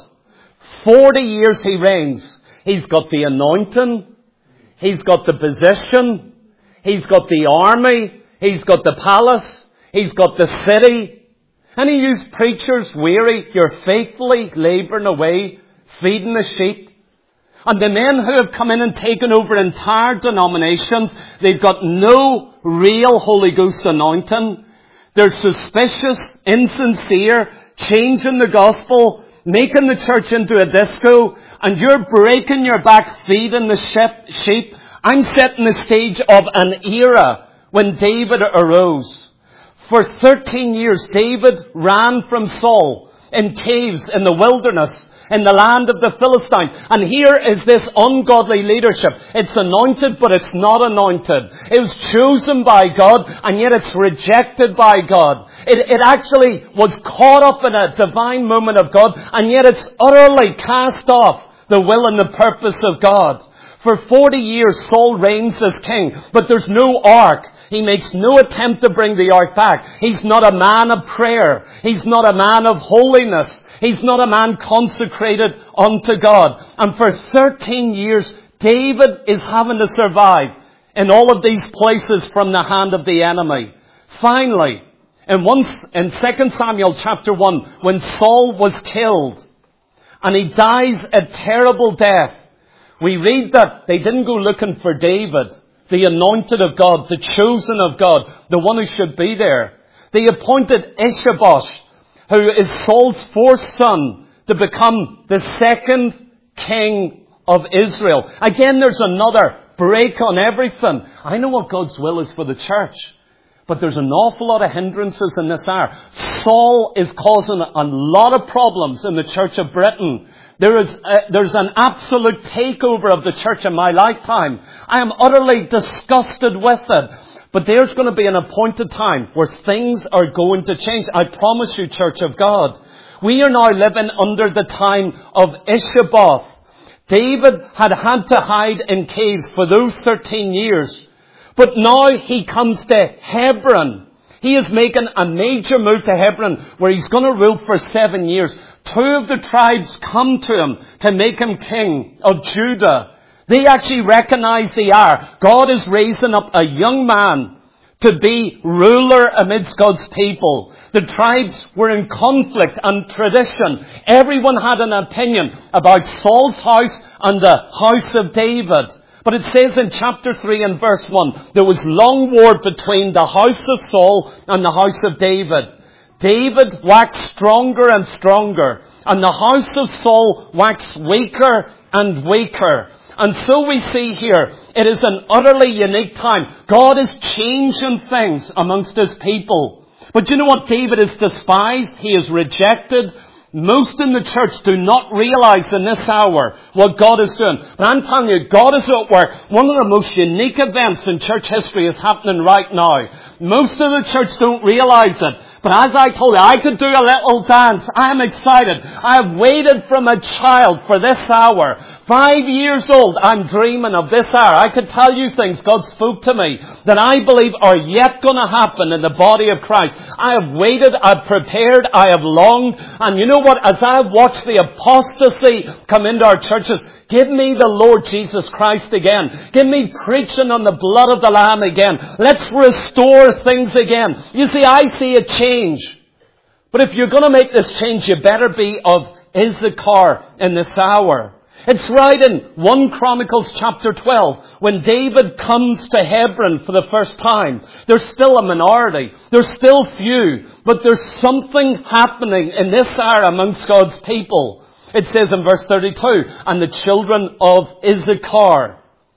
S1: 40 years he reigns. He's got the anointing. He's got the position. He's got the army. He's got the palace. He's got the city. And he used preachers weary. You're faithfully labouring away, feeding the sheep. And the men who have come in and taken over entire denominations, they've got no real Holy Ghost anointing. They're suspicious, insincere, changing the gospel, making the church into a disco, and you're breaking your back feeding the sheep. I'm setting the stage of an era when David arose. For 13 years, David ran from Saul in caves in the wilderness, in the land of the Philistines. And here is this ungodly leadership. It's anointed, but it's not anointed. It was chosen by God, and yet it's rejected by God. It actually was caught up in a divine moment of God, and yet it's utterly cast off the will and the purpose of God. For 40 years, Saul reigns as king, but there's no ark. He makes no attempt to bring the ark back. He's not a man of prayer. He's not a man of holiness. He's not a man consecrated unto God. And for 13 years, David is having to survive in all of these places from the hand of the enemy. Finally, in 2 Samuel chapter 1, when Saul was killed, and he dies a terrible death, we read that they didn't go looking for David, the anointed of God, the chosen of God, the one who should be there. They appointed Ishibosh, who is Saul's fourth son, to become the second king of Israel. Again, there's another break on everything. I know what God's will is for the church, but there's an awful lot of hindrances in this hour. Saul is causing a lot of problems in the Church of Britain. There's an absolute takeover of the church in my lifetime. I am utterly disgusted with it. But there's going to be an appointed time where things are going to change. I promise you, Church of God. We are now living under the time of Ishibosh. David had to hide in caves for those 13 years. But now he comes to Hebron. He is making a major move to Hebron where he's going to rule for 7 years. 2 of the tribes come to him to make him king of Judah. They actually recognize the hour. God is raising up a young man to be ruler amidst God's people. The tribes were in conflict and tradition. Everyone had an opinion about Saul's house and the house of David. But it says in chapter 3 and verse 1, there was long war between the house of Saul and the house of David. David waxed stronger and stronger, and the house of Saul waxed weaker and weaker. And so we see here, it is an utterly unique time. God is changing things amongst His people. But you know what? David is despised. He is rejected. Most in the church do not realize in this hour what God is doing. But I'm telling you, God is at work. One of the most unique events in church history is happening right now. Most of the church don't realize it. But as I told you, I could do a little dance. I am excited. I have waited from a child for this hour. 5 years old, I'm dreaming of this hour. I could tell you things God spoke to me that I believe are yet going to happen in the body of Christ. I have waited, I've prepared, I have longed. And you know what? As I watch the apostasy come into our churches, give me the Lord Jesus Christ again. Give me preaching on the blood of the Lamb again. Let's restore things again. You see, I see a change. But if you're going to make this change, you better be of Issachar in this hour. It's right in 1 Chronicles chapter 12, when David comes to Hebron for the first time. There's still a minority. There's still few. But there's something happening in this hour amongst God's people. It says in verse 32, and the children of Issachar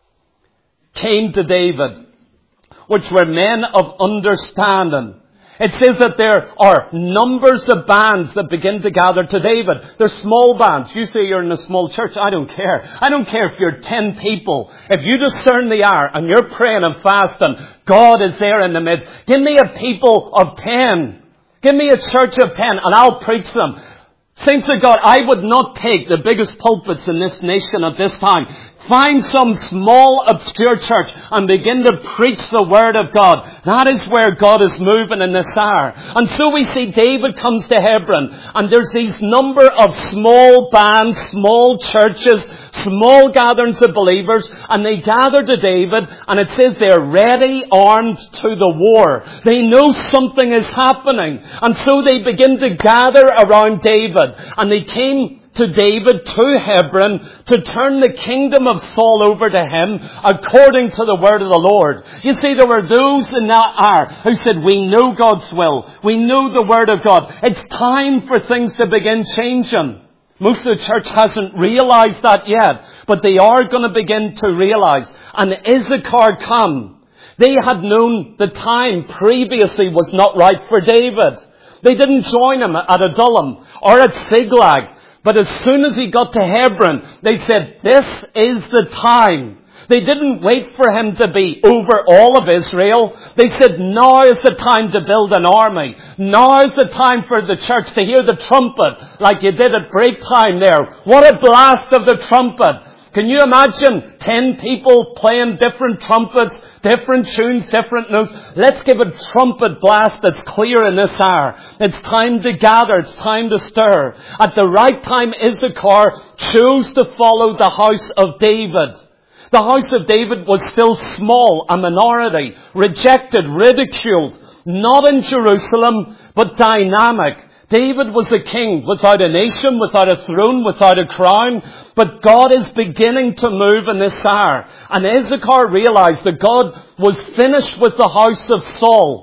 S1: came to David, which were men of understanding. It says that there are numbers of bands that begin to gather to David. They're small bands. You say you're in a small church. I don't care. I don't care if you're 10 people. If you discern the hour and you're praying and fasting, God is there in the midst. Give me a people of 10. Give me a church of 10 and I'll preach them. Saints of God, I would not take the biggest pulpits in this nation at this time. Find some small, obscure church and begin to preach the Word of God. That is where God is moving in this hour. And so we see David comes to Hebron, and there's these number of small bands, small churches, small gatherings of believers, and they gather to David, and it says they're ready, armed to the war. They know something is happening, and so they begin to gather around David, and they came to David, to Hebron, to turn the kingdom of Saul over to him according to the word of the Lord. You see, there were those in that hour who said, we know God's will. We know the word of God. It's time for things to begin changing. Most of the church hasn't realized that yet, but they are going to begin to realize. And Issachar come. They had known the time previously was not right for David. They didn't join him at Adullam or at Ziklag. But as soon as he got to Hebron, they said, this is the time. They didn't wait for him to be over all of Israel. They said, now is the time to build an army. Now is the time for the church to hear the trumpet like you did at break time there. What a blast of the trumpet. Can you imagine 10 people playing different trumpets, different tunes, different notes? Let's give a trumpet blast that's clear in this hour. It's time to gather. It's time to stir. At the right time, Issachar chose to follow the house of David. The house of David was still small, a minority, rejected, ridiculed, not in Jerusalem, but dynamic. David was a king without a nation, without a throne, without a crown. But God is beginning to move in this hour. And Issachar realized that God was finished with the house of Saul.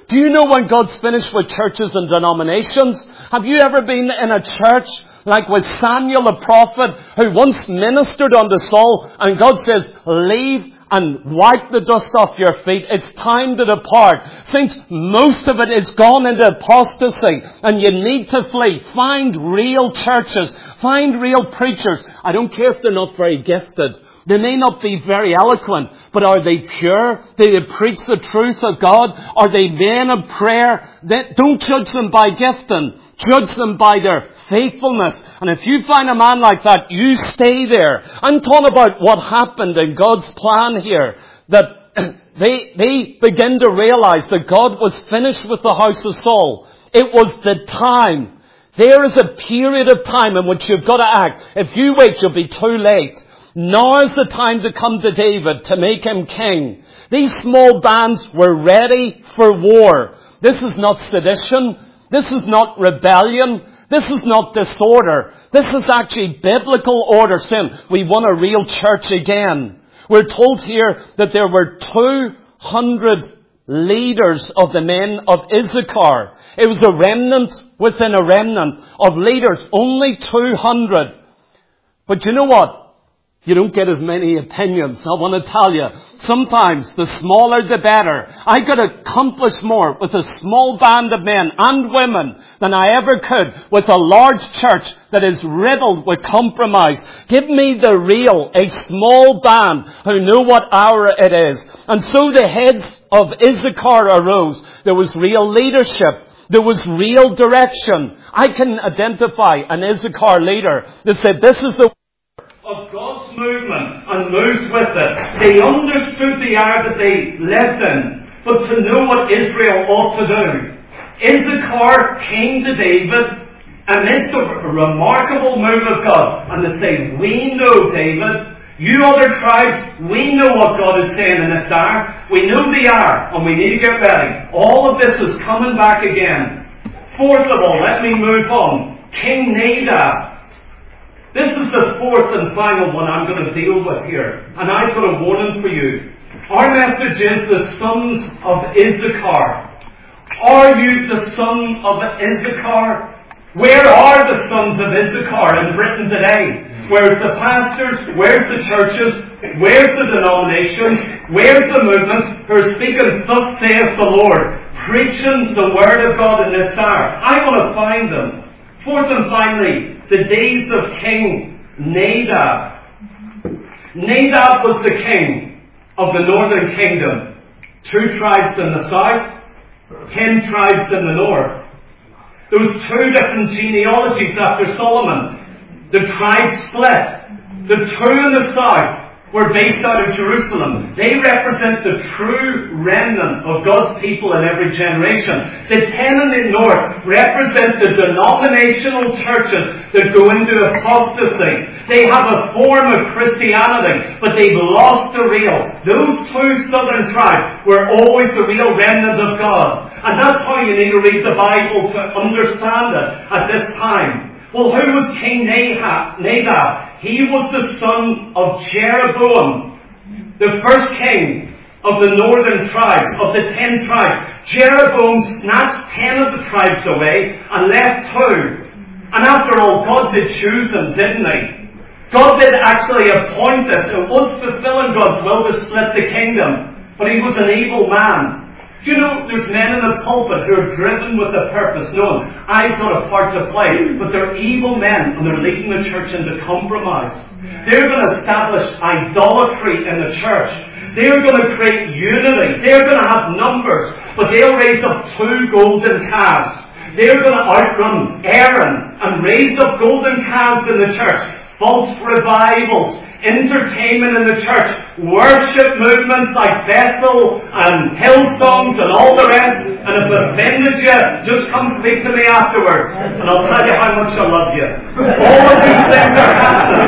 S1: Do you know when God's finished with churches and denominations? Have you ever been in a church like with Samuel the prophet, who once ministered unto Saul, and God says, leave and wipe the dust off your feet. It's time to depart. Since most of it is gone into apostasy and you need to flee, find real churches. Find real preachers. I don't care if they're not very gifted. They may not be very eloquent, but are they pure? Do they preach the truth of God? Are they men of prayer? Don't judge them by gifting. Judge them by their faithfulness. And if you find a man like that, you stay there. I'm talking about what happened in God's plan here. That they begin to realize that God was finished with the house of Saul. It was the time. There is a period of time in which you've got to act. If you wait, you'll be too late. Now is the time to come to David, to make him king. These small bands were ready for war. This is not sedition. This is not rebellion. This is not disorder. This is actually biblical order, saying we want a real church again. We're told here that there were 200 leaders of the men of Issachar. It was a remnant within a remnant of leaders. Only 200. But you know what? You don't get as many opinions. I want to tell you, sometimes the smaller the better. I could accomplish more with a small band of men and women than I ever could with a large church that is riddled with compromise. Give me the real, a small band who know what hour it is. And so the heads of Issachar arose. There was real leadership. There was real direction. I can identify an Issachar leader that said, this is the of God's movement and moves with it. They understood the hour that they lived in, but to know what Israel ought to do. Issachar came to David amidst a remarkable move of God, and they say, we know, David, you other tribes, we know what God is saying in this hour. We know the hour, and we need to get ready. All of this is coming back again. Fourth of all, let me move on. King Nadab. This is the fourth and final one I'm going to deal with here. And I've got a warning for you. Our message is the sons of Issachar. Are you the son of Issachar? Where are the sons of Issachar in Britain today? Where's the pastors? Where's the churches? Where's the denominations? Where's the movements who are speaking, thus saith the Lord, preaching the word of God in this hour? I want to find them. Fourth and finally, the days of King Nadab. Nadab was the king of the northern kingdom. 2 tribes in the south, 10 tribes in the north. There was 2 different genealogies after Solomon. The tribes split. The 2 in the south were based out of Jerusalem. They represent the true remnant of God's people in every generation. The 10 in the north represent the denominational churches that go into apostasy. They have a form of Christianity, but they've lost the real. Those 2 southern tribes were always the real remnant of God. And that's how you need to read the Bible to understand it at this time. Well, who was King Nadab? He was the son of Jeroboam, the first king of the northern tribes, of the 10 tribes. Jeroboam snatched 10 of the tribes away and left 2. And after all, God did choose him, didn't he? God did actually appoint this. It was fulfilling God's will to split the kingdom. But he was an evil man. Do you know, there's men in the pulpit who are driven with a purpose, knowing, I've got a part to play, but they're evil men and they're leading the church into compromise. They're going to establish idolatry in the church. They're going to create unity. They're going to have numbers, but they'll raise up 2 golden calves. They're going to outrun Aaron and raise up golden calves in the church. False revivals, entertainment in the church, worship movements like Bethel and Hillsongs and all the rest. And if I've offended you, just come speak to me afterwards and I'll tell you how much I love you. All of these things are happening.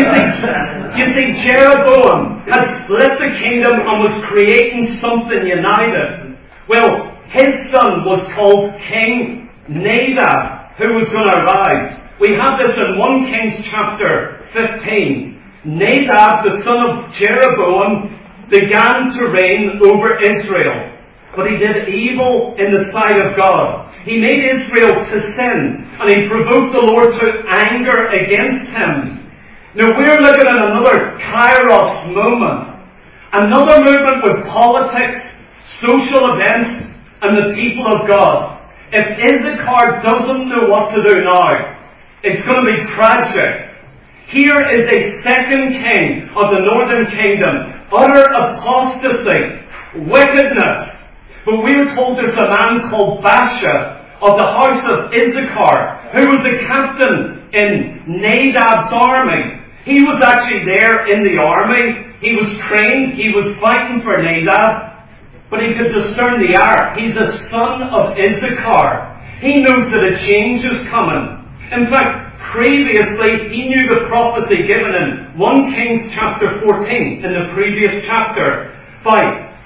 S1: You see, Jeroboam had split the kingdom and was creating something united. Well, his son was called King Nadab, who was going to arise. We have this in 1 Kings chapter 15. Nadab, the son of Jeroboam, began to reign over Israel.
S2: but he did evil in the sight of God. He made Israel to sin, and he provoked the Lord to anger against him. Now we're looking at another Kairos moment. Another movement with politics, social events, and the people of God. If Issachar doesn't know what to do now, it's going to be tragic. Here is a second king of the northern kingdom. Utter apostasy, wickedness. But we're told there's a man called Baasha of the house of Issachar, who was a captain in Nadab's army. He was actually there in the army. He was trained. He was fighting for Nadab. But he could discern the hour. He's a son of Issachar. He knows that a change is coming. In fact, previously, he knew the prophecy given in 1 Kings chapter 14, in the previous chapter, by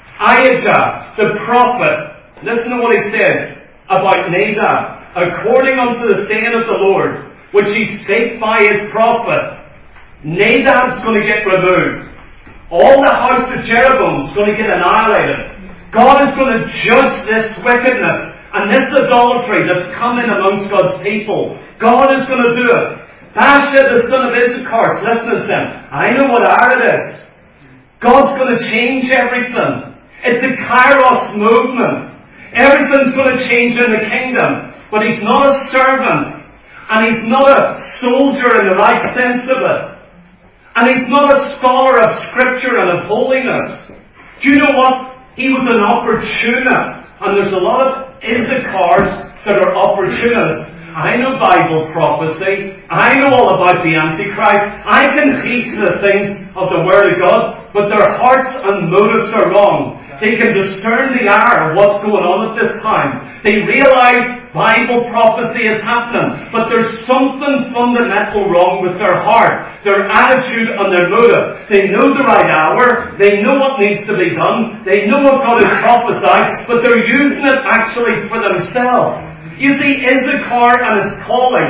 S2: Ahijah, the prophet. Listen to what he says about Nadab. According unto the saying of the Lord, which he spake by his prophet, Nadab's going to get removed. All the house of Jeroboam's going to get annihilated. God is going to judge this wickedness and this idolatry that's come in amongst God's people. God is going to do it. Baasha, the son of Issachar, listen to him. I know what hour it is. God's going to change everything. It's a Kairos movement. Everything's going to change in the kingdom. But he's not a servant. And he's not a soldier in the right sense of it. And he's not a scholar of Scripture and of holiness. Do you know what? He was an opportunist. And there's a lot of Issachars that are opportunists. I know Bible prophecy. I know all about the Antichrist. I can teach the things of the Word of God. But their hearts and motives are wrong. They can discern the hour of what's going on at this time. They realize Bible prophecy is happening. But there's something fundamental wrong with their heart, their attitude and their motive. They know the right hour. They know what needs to be done. They know what God has prophesied. But they're using it actually for themselves. You see, Issachar and his calling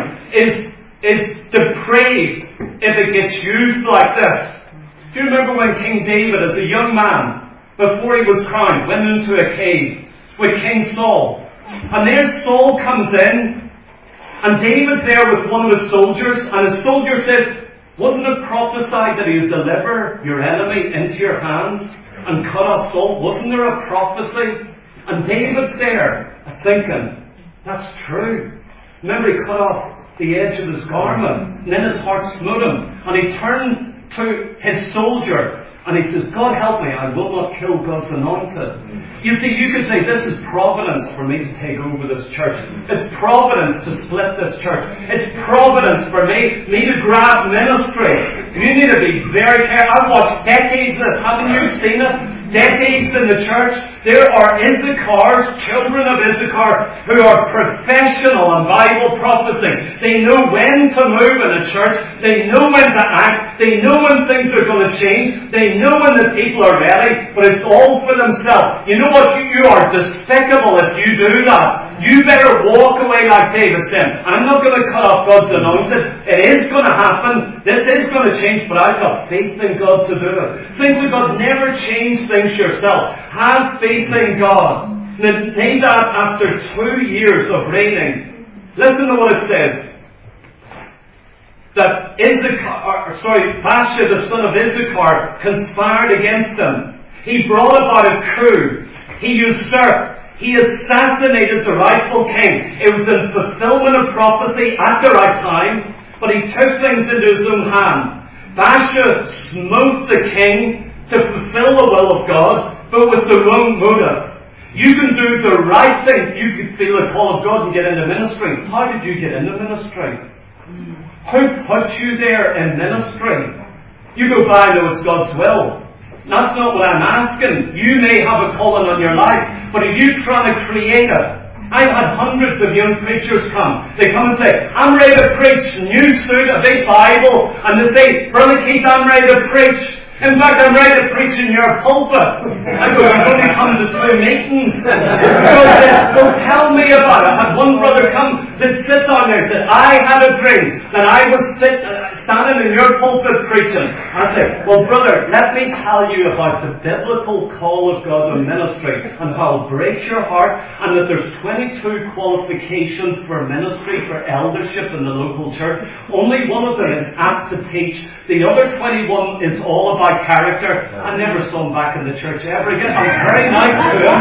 S2: is depraved if it gets used like this. Do you remember when King David, as a young man, before he was crowned, went into a cave with King Saul? And there Saul comes in, and David's there with one of his soldiers, and his soldier says, wasn't it prophesied that he would deliver your enemy into your hands and cut off Saul? Wasn't there a prophecy? And David's there thinking, that's true. Remember, he cut off the edge of his garment, and then his heart smote him, and he turned to his soldier, and he says, God help me, I will not kill God's anointed. You see, you could say, this is providence for me to take over this church. It's providence to split this church. It's providence for me to grab ministry. You need to be very careful. I've watched decades of this. Haven't you seen it? Decades in the church. There are Issachars, children of Issachar, who are professional in Bible prophecy. They know when to move in a church. They know when to act. They know when things are going to change. They know when the people are ready. But it's all for themselves. You know what? You are despicable if you do that. You better walk away like David said. I'm not going to cut off God's anointed. It is going to happen. This is going to change, but I've got faith in God to do it. Things of God, never change things yourself. Have faith in God. Nadab, after 2 years of reigning, listen to what it says. That Baasha, the son of Issachar, conspired against him. He brought about a coup. He usurped. He assassinated the rightful king. It was in fulfillment of prophecy at the right time, but he took things into his own hand. Baasha smote the king to fulfill the will of God, but with the wrong motive. You can do the right thing. You can feel the call of God and get into ministry. How did you get into ministry? Who put you there in ministry? You go by, no, it's God's will. That's not what I'm asking. You may have a calling on your life, but are you trying to create it? I've had hundreds of young preachers come. They come and say, I'm ready to preach, new suit, a big Bible, and they say, Brother Keith, I'm ready to preach. In fact, I'm ready to preach in your pulpit. I go, I've only come to 2 meetings. So tell me about it. I had one brother come, sit down there, and said, I had a dream that I was standing in your pulpit preaching. I say, well, brother, let me tell you about the biblical call of God to ministry and how it breaks your heart, and that there's 22 qualifications for ministry, for eldership in the local church. Only one of them is apt to teach. The other 21 is all about character. I never saw him back in the church ever again. I was very nice to him.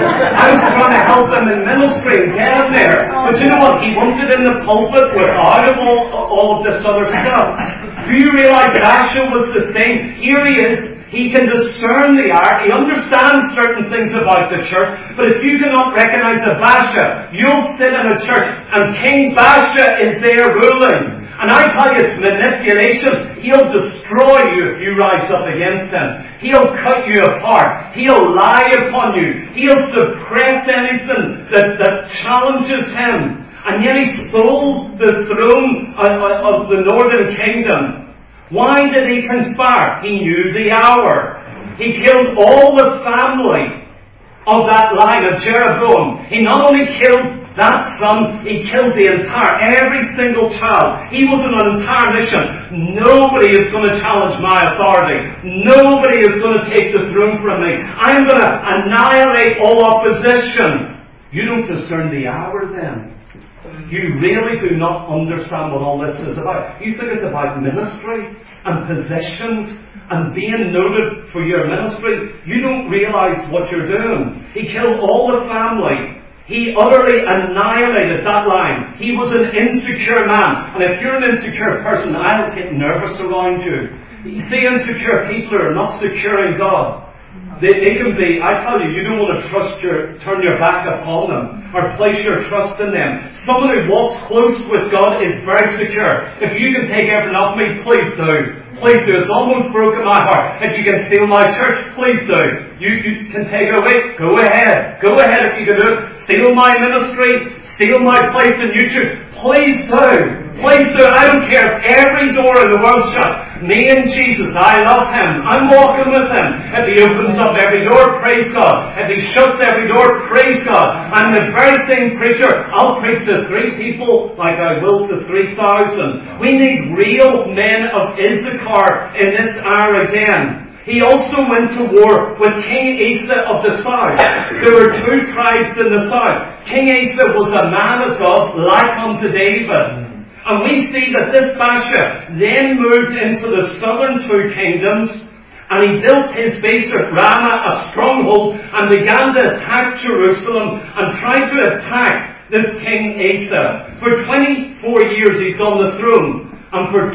S2: I was trying to help him in ministry and get him there. But you know what? He wanted in the pulpit without all of this other stuff. Do you realize that Asher was the same? Here he is. He can discern the art. He understands certain things about the church. But if you cannot recognize a Baasha, you'll sit in a church and King Baasha is there ruling. And I tell you, it's manipulation. He'll destroy you if you rise up against him. He'll cut you apart. He'll lie upon you. He'll suppress anything that challenges him. And yet he stole the throne of the northern kingdom. Why did he conspire? He knew the hour. He killed all the family of that line of Jeroboam. He not only killed that son, he killed every single child. He was on an entire mission. Nobody is going to challenge my authority. Nobody is going to take the throne from me. I'm going to annihilate all opposition. You don't discern the hour then. You really do not understand what all this is about. You think it's about ministry and positions and being noted for your ministry. You don't realize what you're doing. He killed all the family. He utterly annihilated that line. He was an insecure man. And if you're an insecure person, I'll get nervous around you. You see, insecure people are not secure in God. They can be, I tell you, you don't want to turn your back upon them or place your trust in them. Someone who walks close with God is very secure. If you can take everything off me, please do. Please do. It's almost broken my heart. If you can steal my church, please do. You can take it away. Go ahead. Go ahead if you can do it. Steal my ministry. Steal my place in YouTube. Please do. Please do. I don't care if every door in the world shuts. Me and Jesus, I love Him. I'm walking with Him. If He opens up every door, praise God. If He shuts every door, praise God. I'm the very same preacher. I'll preach to 3 people like I will to 3,000. We need real men of Issachar in this hour again. He also went to war with King Asa of the south. There were 2 tribes in the south. King Asa was a man of God like unto David. And we see that this Baasha then moved into the southern 2 kingdoms, and he built his base at Ramah, a stronghold, and began to attack Jerusalem and tried to attack this King Asa. For 24 years he's on the throne, and for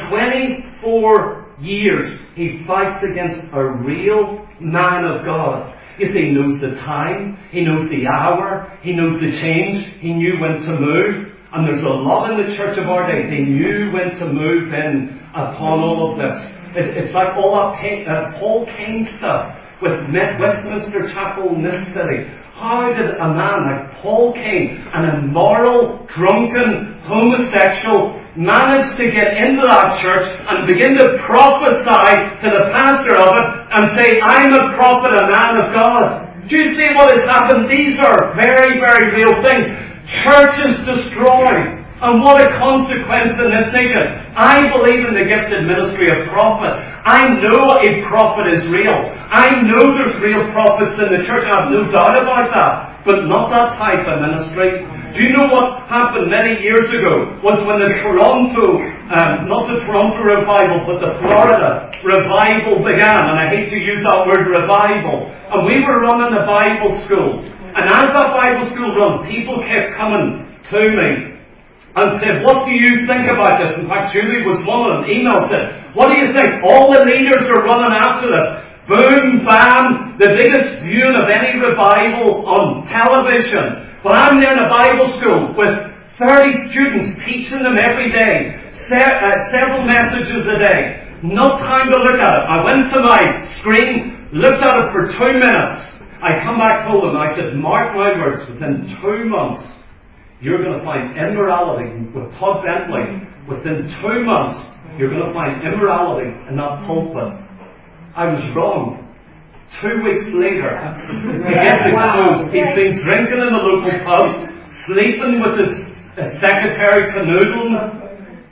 S2: 24 years he fights against a real man of God. You see, he knows the time, he knows the hour, he knows the change, he knew when to move. And there's a lot in the church of our day. They knew when to move in upon all of this. It's like all that Paul Cain stuff with Westminster Chapel Mystery. How did a man like Paul Cain, an immoral, drunken, homosexual, manage to get into that church and begin to prophesy to the pastor of it and say, I'm a prophet, a man of God? Do you see what has happened? These are very, very real things. Churches destroyed. And what a consequence in this nation. I believe in the gifted ministry of prophet. I know a prophet is real. I know there's real prophets in the church. I have no doubt about that. But not that type of ministry. Do you know what happened many years ago? Was when the Toronto, not the Toronto revival, but the Florida revival began. And I hate to use that word revival. And we were running a Bible school. And as that Bible school run, people kept coming to me and said, what do you think about this? In fact, Julie was one of them. Email said, what do you think? All the leaders are running after this. Boom, bam, the biggest viewing of any revival on television. But I'm there in a Bible school with 30 students teaching them every day. Several messages a day. No time to look at it. I went to my screen, looked at it for 2 minutes. I come back, told them, I said, mark my words, within 2 months, you're going to find immorality with Todd Bentley. Within 2 months, you're going to find immorality in that pulpit. I was wrong. 2 weeks later, he gets exposed. He's been drinking in the local pubs, sleeping with his secretary canoodling,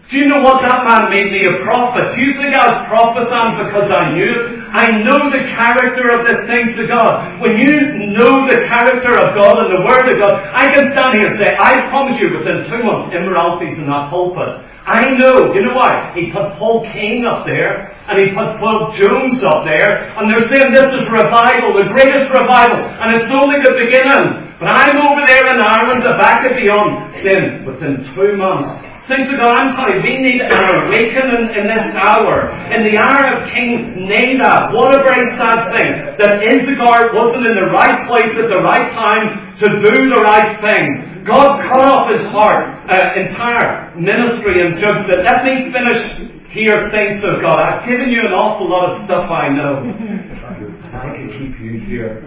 S2: Do you know what? That man made me a prophet. Do you think I was prophesying because I knew it? I know the character of this thing to God. When you know the character of God and the Word of God, I can stand here and say, I promise you within 2 months, immorality's in that pulpit. I know. You know why? He put Paul King up there, and he put Paul Jones up there, and they're saying this is revival, the greatest revival, and it's only the beginning. But I'm over there in Ireland, the back of beyond, saying within 2 months, things of God, I'm telling you, we need an awakening in this hour. In the hour of King Nadab, what a very sad thing that Issachar wasn't in the right place at the right time to do the right thing. God cut off his heart, entire ministry and judged it. Let me finish here, saints of God. I've given you an awful lot of stuff I know. I can keep you here.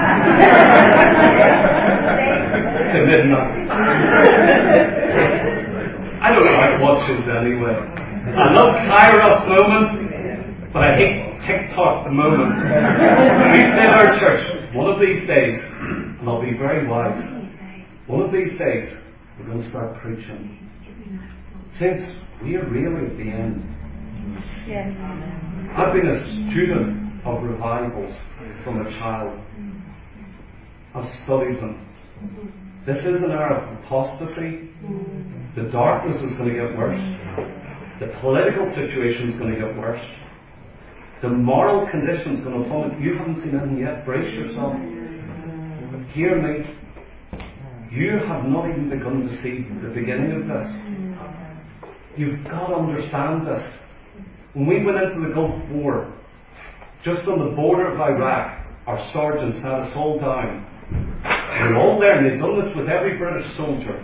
S2: To midnight. I don't like watches anyway. I love Kairos moments, but I hate TikTok moments. We say in our church, one of these days, and I'll be very wise, one of these days, we're going to start preaching. Since we are really at the end.
S3: Yes.
S2: I've been a student of revivals from a child. I've studied them. This is an era of apostasy. The darkness is going to get worse. The political situation is going to get worse. The moral condition is going to fall. You haven't seen anything yet. Brace yourself. Hear me. You have not even begun to see the beginning of this. You've got to understand this. When we went into the Gulf War, just on the border of Iraq, our sergeants sat us all down. They were all there, and they'd done this with every British soldier.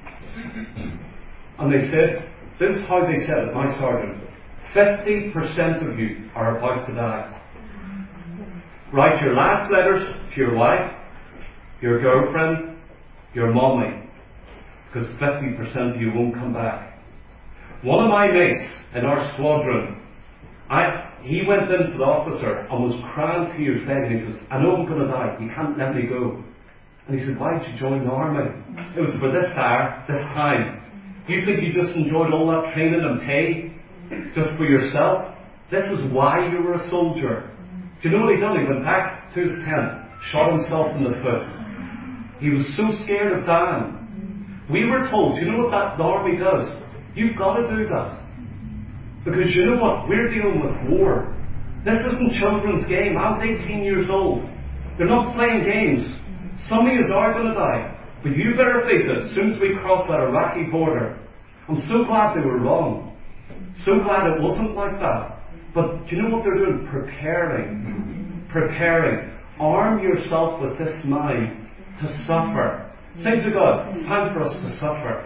S2: And they said, this is how they said it, my sergeant, 50% of you are about to die. Write your last letters to your wife, your girlfriend, your mommy, because 50% of you won't come back. One of my mates in our squadron, he went into the officer and was crying tears, begging. He says, I know I'm going to die. You can't let me go. And he said, why did you join the army? It was for this hour, this time. You think you just enjoyed all that training and pay just for yourself? This is why you were a soldier. Do you know what he done? He went back to his tent, shot himself in the foot. He was so scared of dying. We were told, you know what that army does? You've got to do that. Because you know what? We're dealing with war. This isn't children's game. I was 18 years old. They're not playing games. Some of you are going to die. But you better face it as soon as we cross that Iraqi border. I'm so glad they were wrong. So glad it wasn't like that. But do you know what they're doing? Preparing. Arm yourself with this mind to suffer. Say to God, it's time for us to suffer.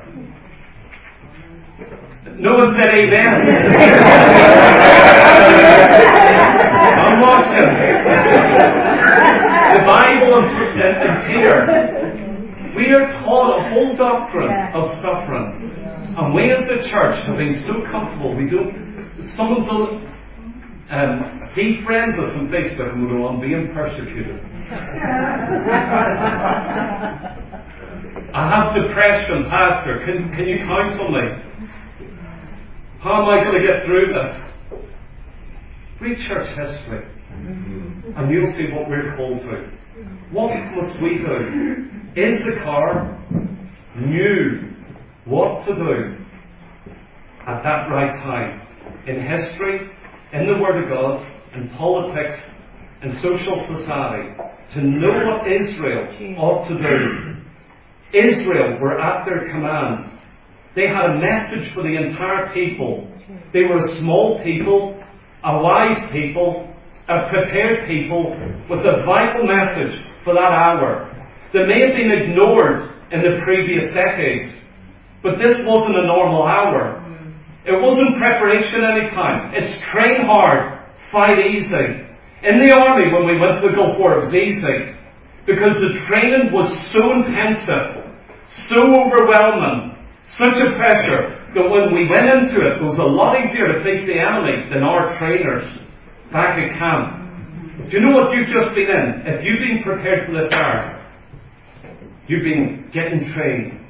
S2: No one said amen. I'm watching. The Bible and Peter. We are taught a whole doctrine of suffering. And we as the church have been so comfortable. We don't. Someone will defriends us on Facebook and we go on being persecuted. I have depression, Pastor. Can you counsel me? How am I going to get through this? Read church history, and you'll see what we're called to. What must we do? Issachar knew what to do at that right time. In history, in the Word of God, in politics, in social society, to know what Israel ought to do. Israel were at their command. They had a message for the entire people. They were a small people, a wise people, a prepared people with a vital message for that hour that may have been ignored in the previous decades. But this wasn't a normal hour. It wasn't preparation any time. It's train hard, fight easy. In the army, when we went to the Gulf War, it was easy. Because the training was so intensive, so overwhelming, such a pressure, that when we went into it, it was a lot easier to face the enemy than our trainers back at camp. Do you know what you've just been in? If you've been prepared for this hour, you've been getting trained.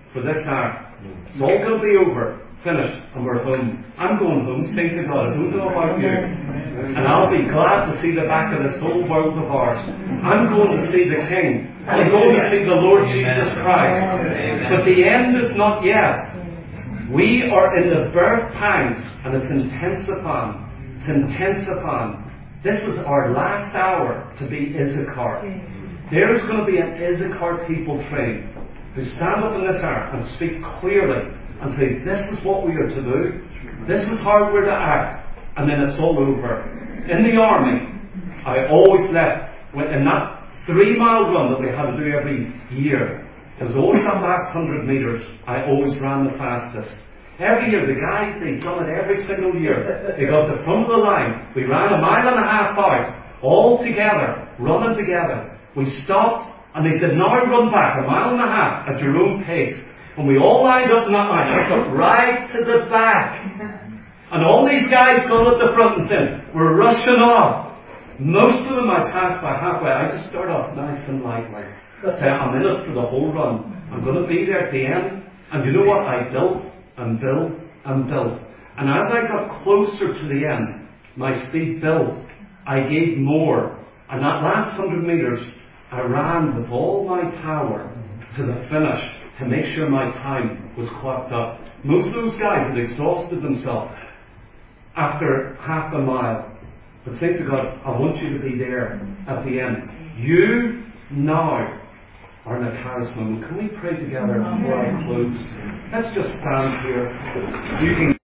S2: for this hour. It's all going to be over, finished, and we're home. I'm going home, thank to God. I don't know about you. And I'll be glad to see the back of this whole world of ours. I'm going to see the King. I'm going to see the Lord Jesus Christ. But the end is not yet. We are in the birth times, and it's intensifying. It's intensifying. This is our last hour to be Issachar. There is going to be an Issachar people trained who stand up in this hour and speak clearly and say, this is what we are to do. This is how we're to act. And then it's all over. In the army, I always left in that 3-mile run that we had to do every year. It was always that last 100 metres. I always ran the fastest. Every year, the guys, they'd done it every single year. They got to the front of the line. We ran 1.5 miles out, all together, running together. We stopped, and they said, now run back 1.5 miles at your own pace. And we all lined up in that line. I got right to the back. And all these guys got at the front and said, we're rushing off. Most of them I passed by halfway. I just started off nice and lightly. I'm in it for the whole run. I'm going to be there at the end. And you know what? I built and built and built. And as I got closer to the end, my speed built. I gave more. And that last 100 metres, I ran with all my power to the finish to make sure my time was clocked up. Most of those guys had exhausted themselves after half a mile. But say to God, I want you to be there at the end. You now are in a charisma. Can we pray together before I close? Let's just stand here. You can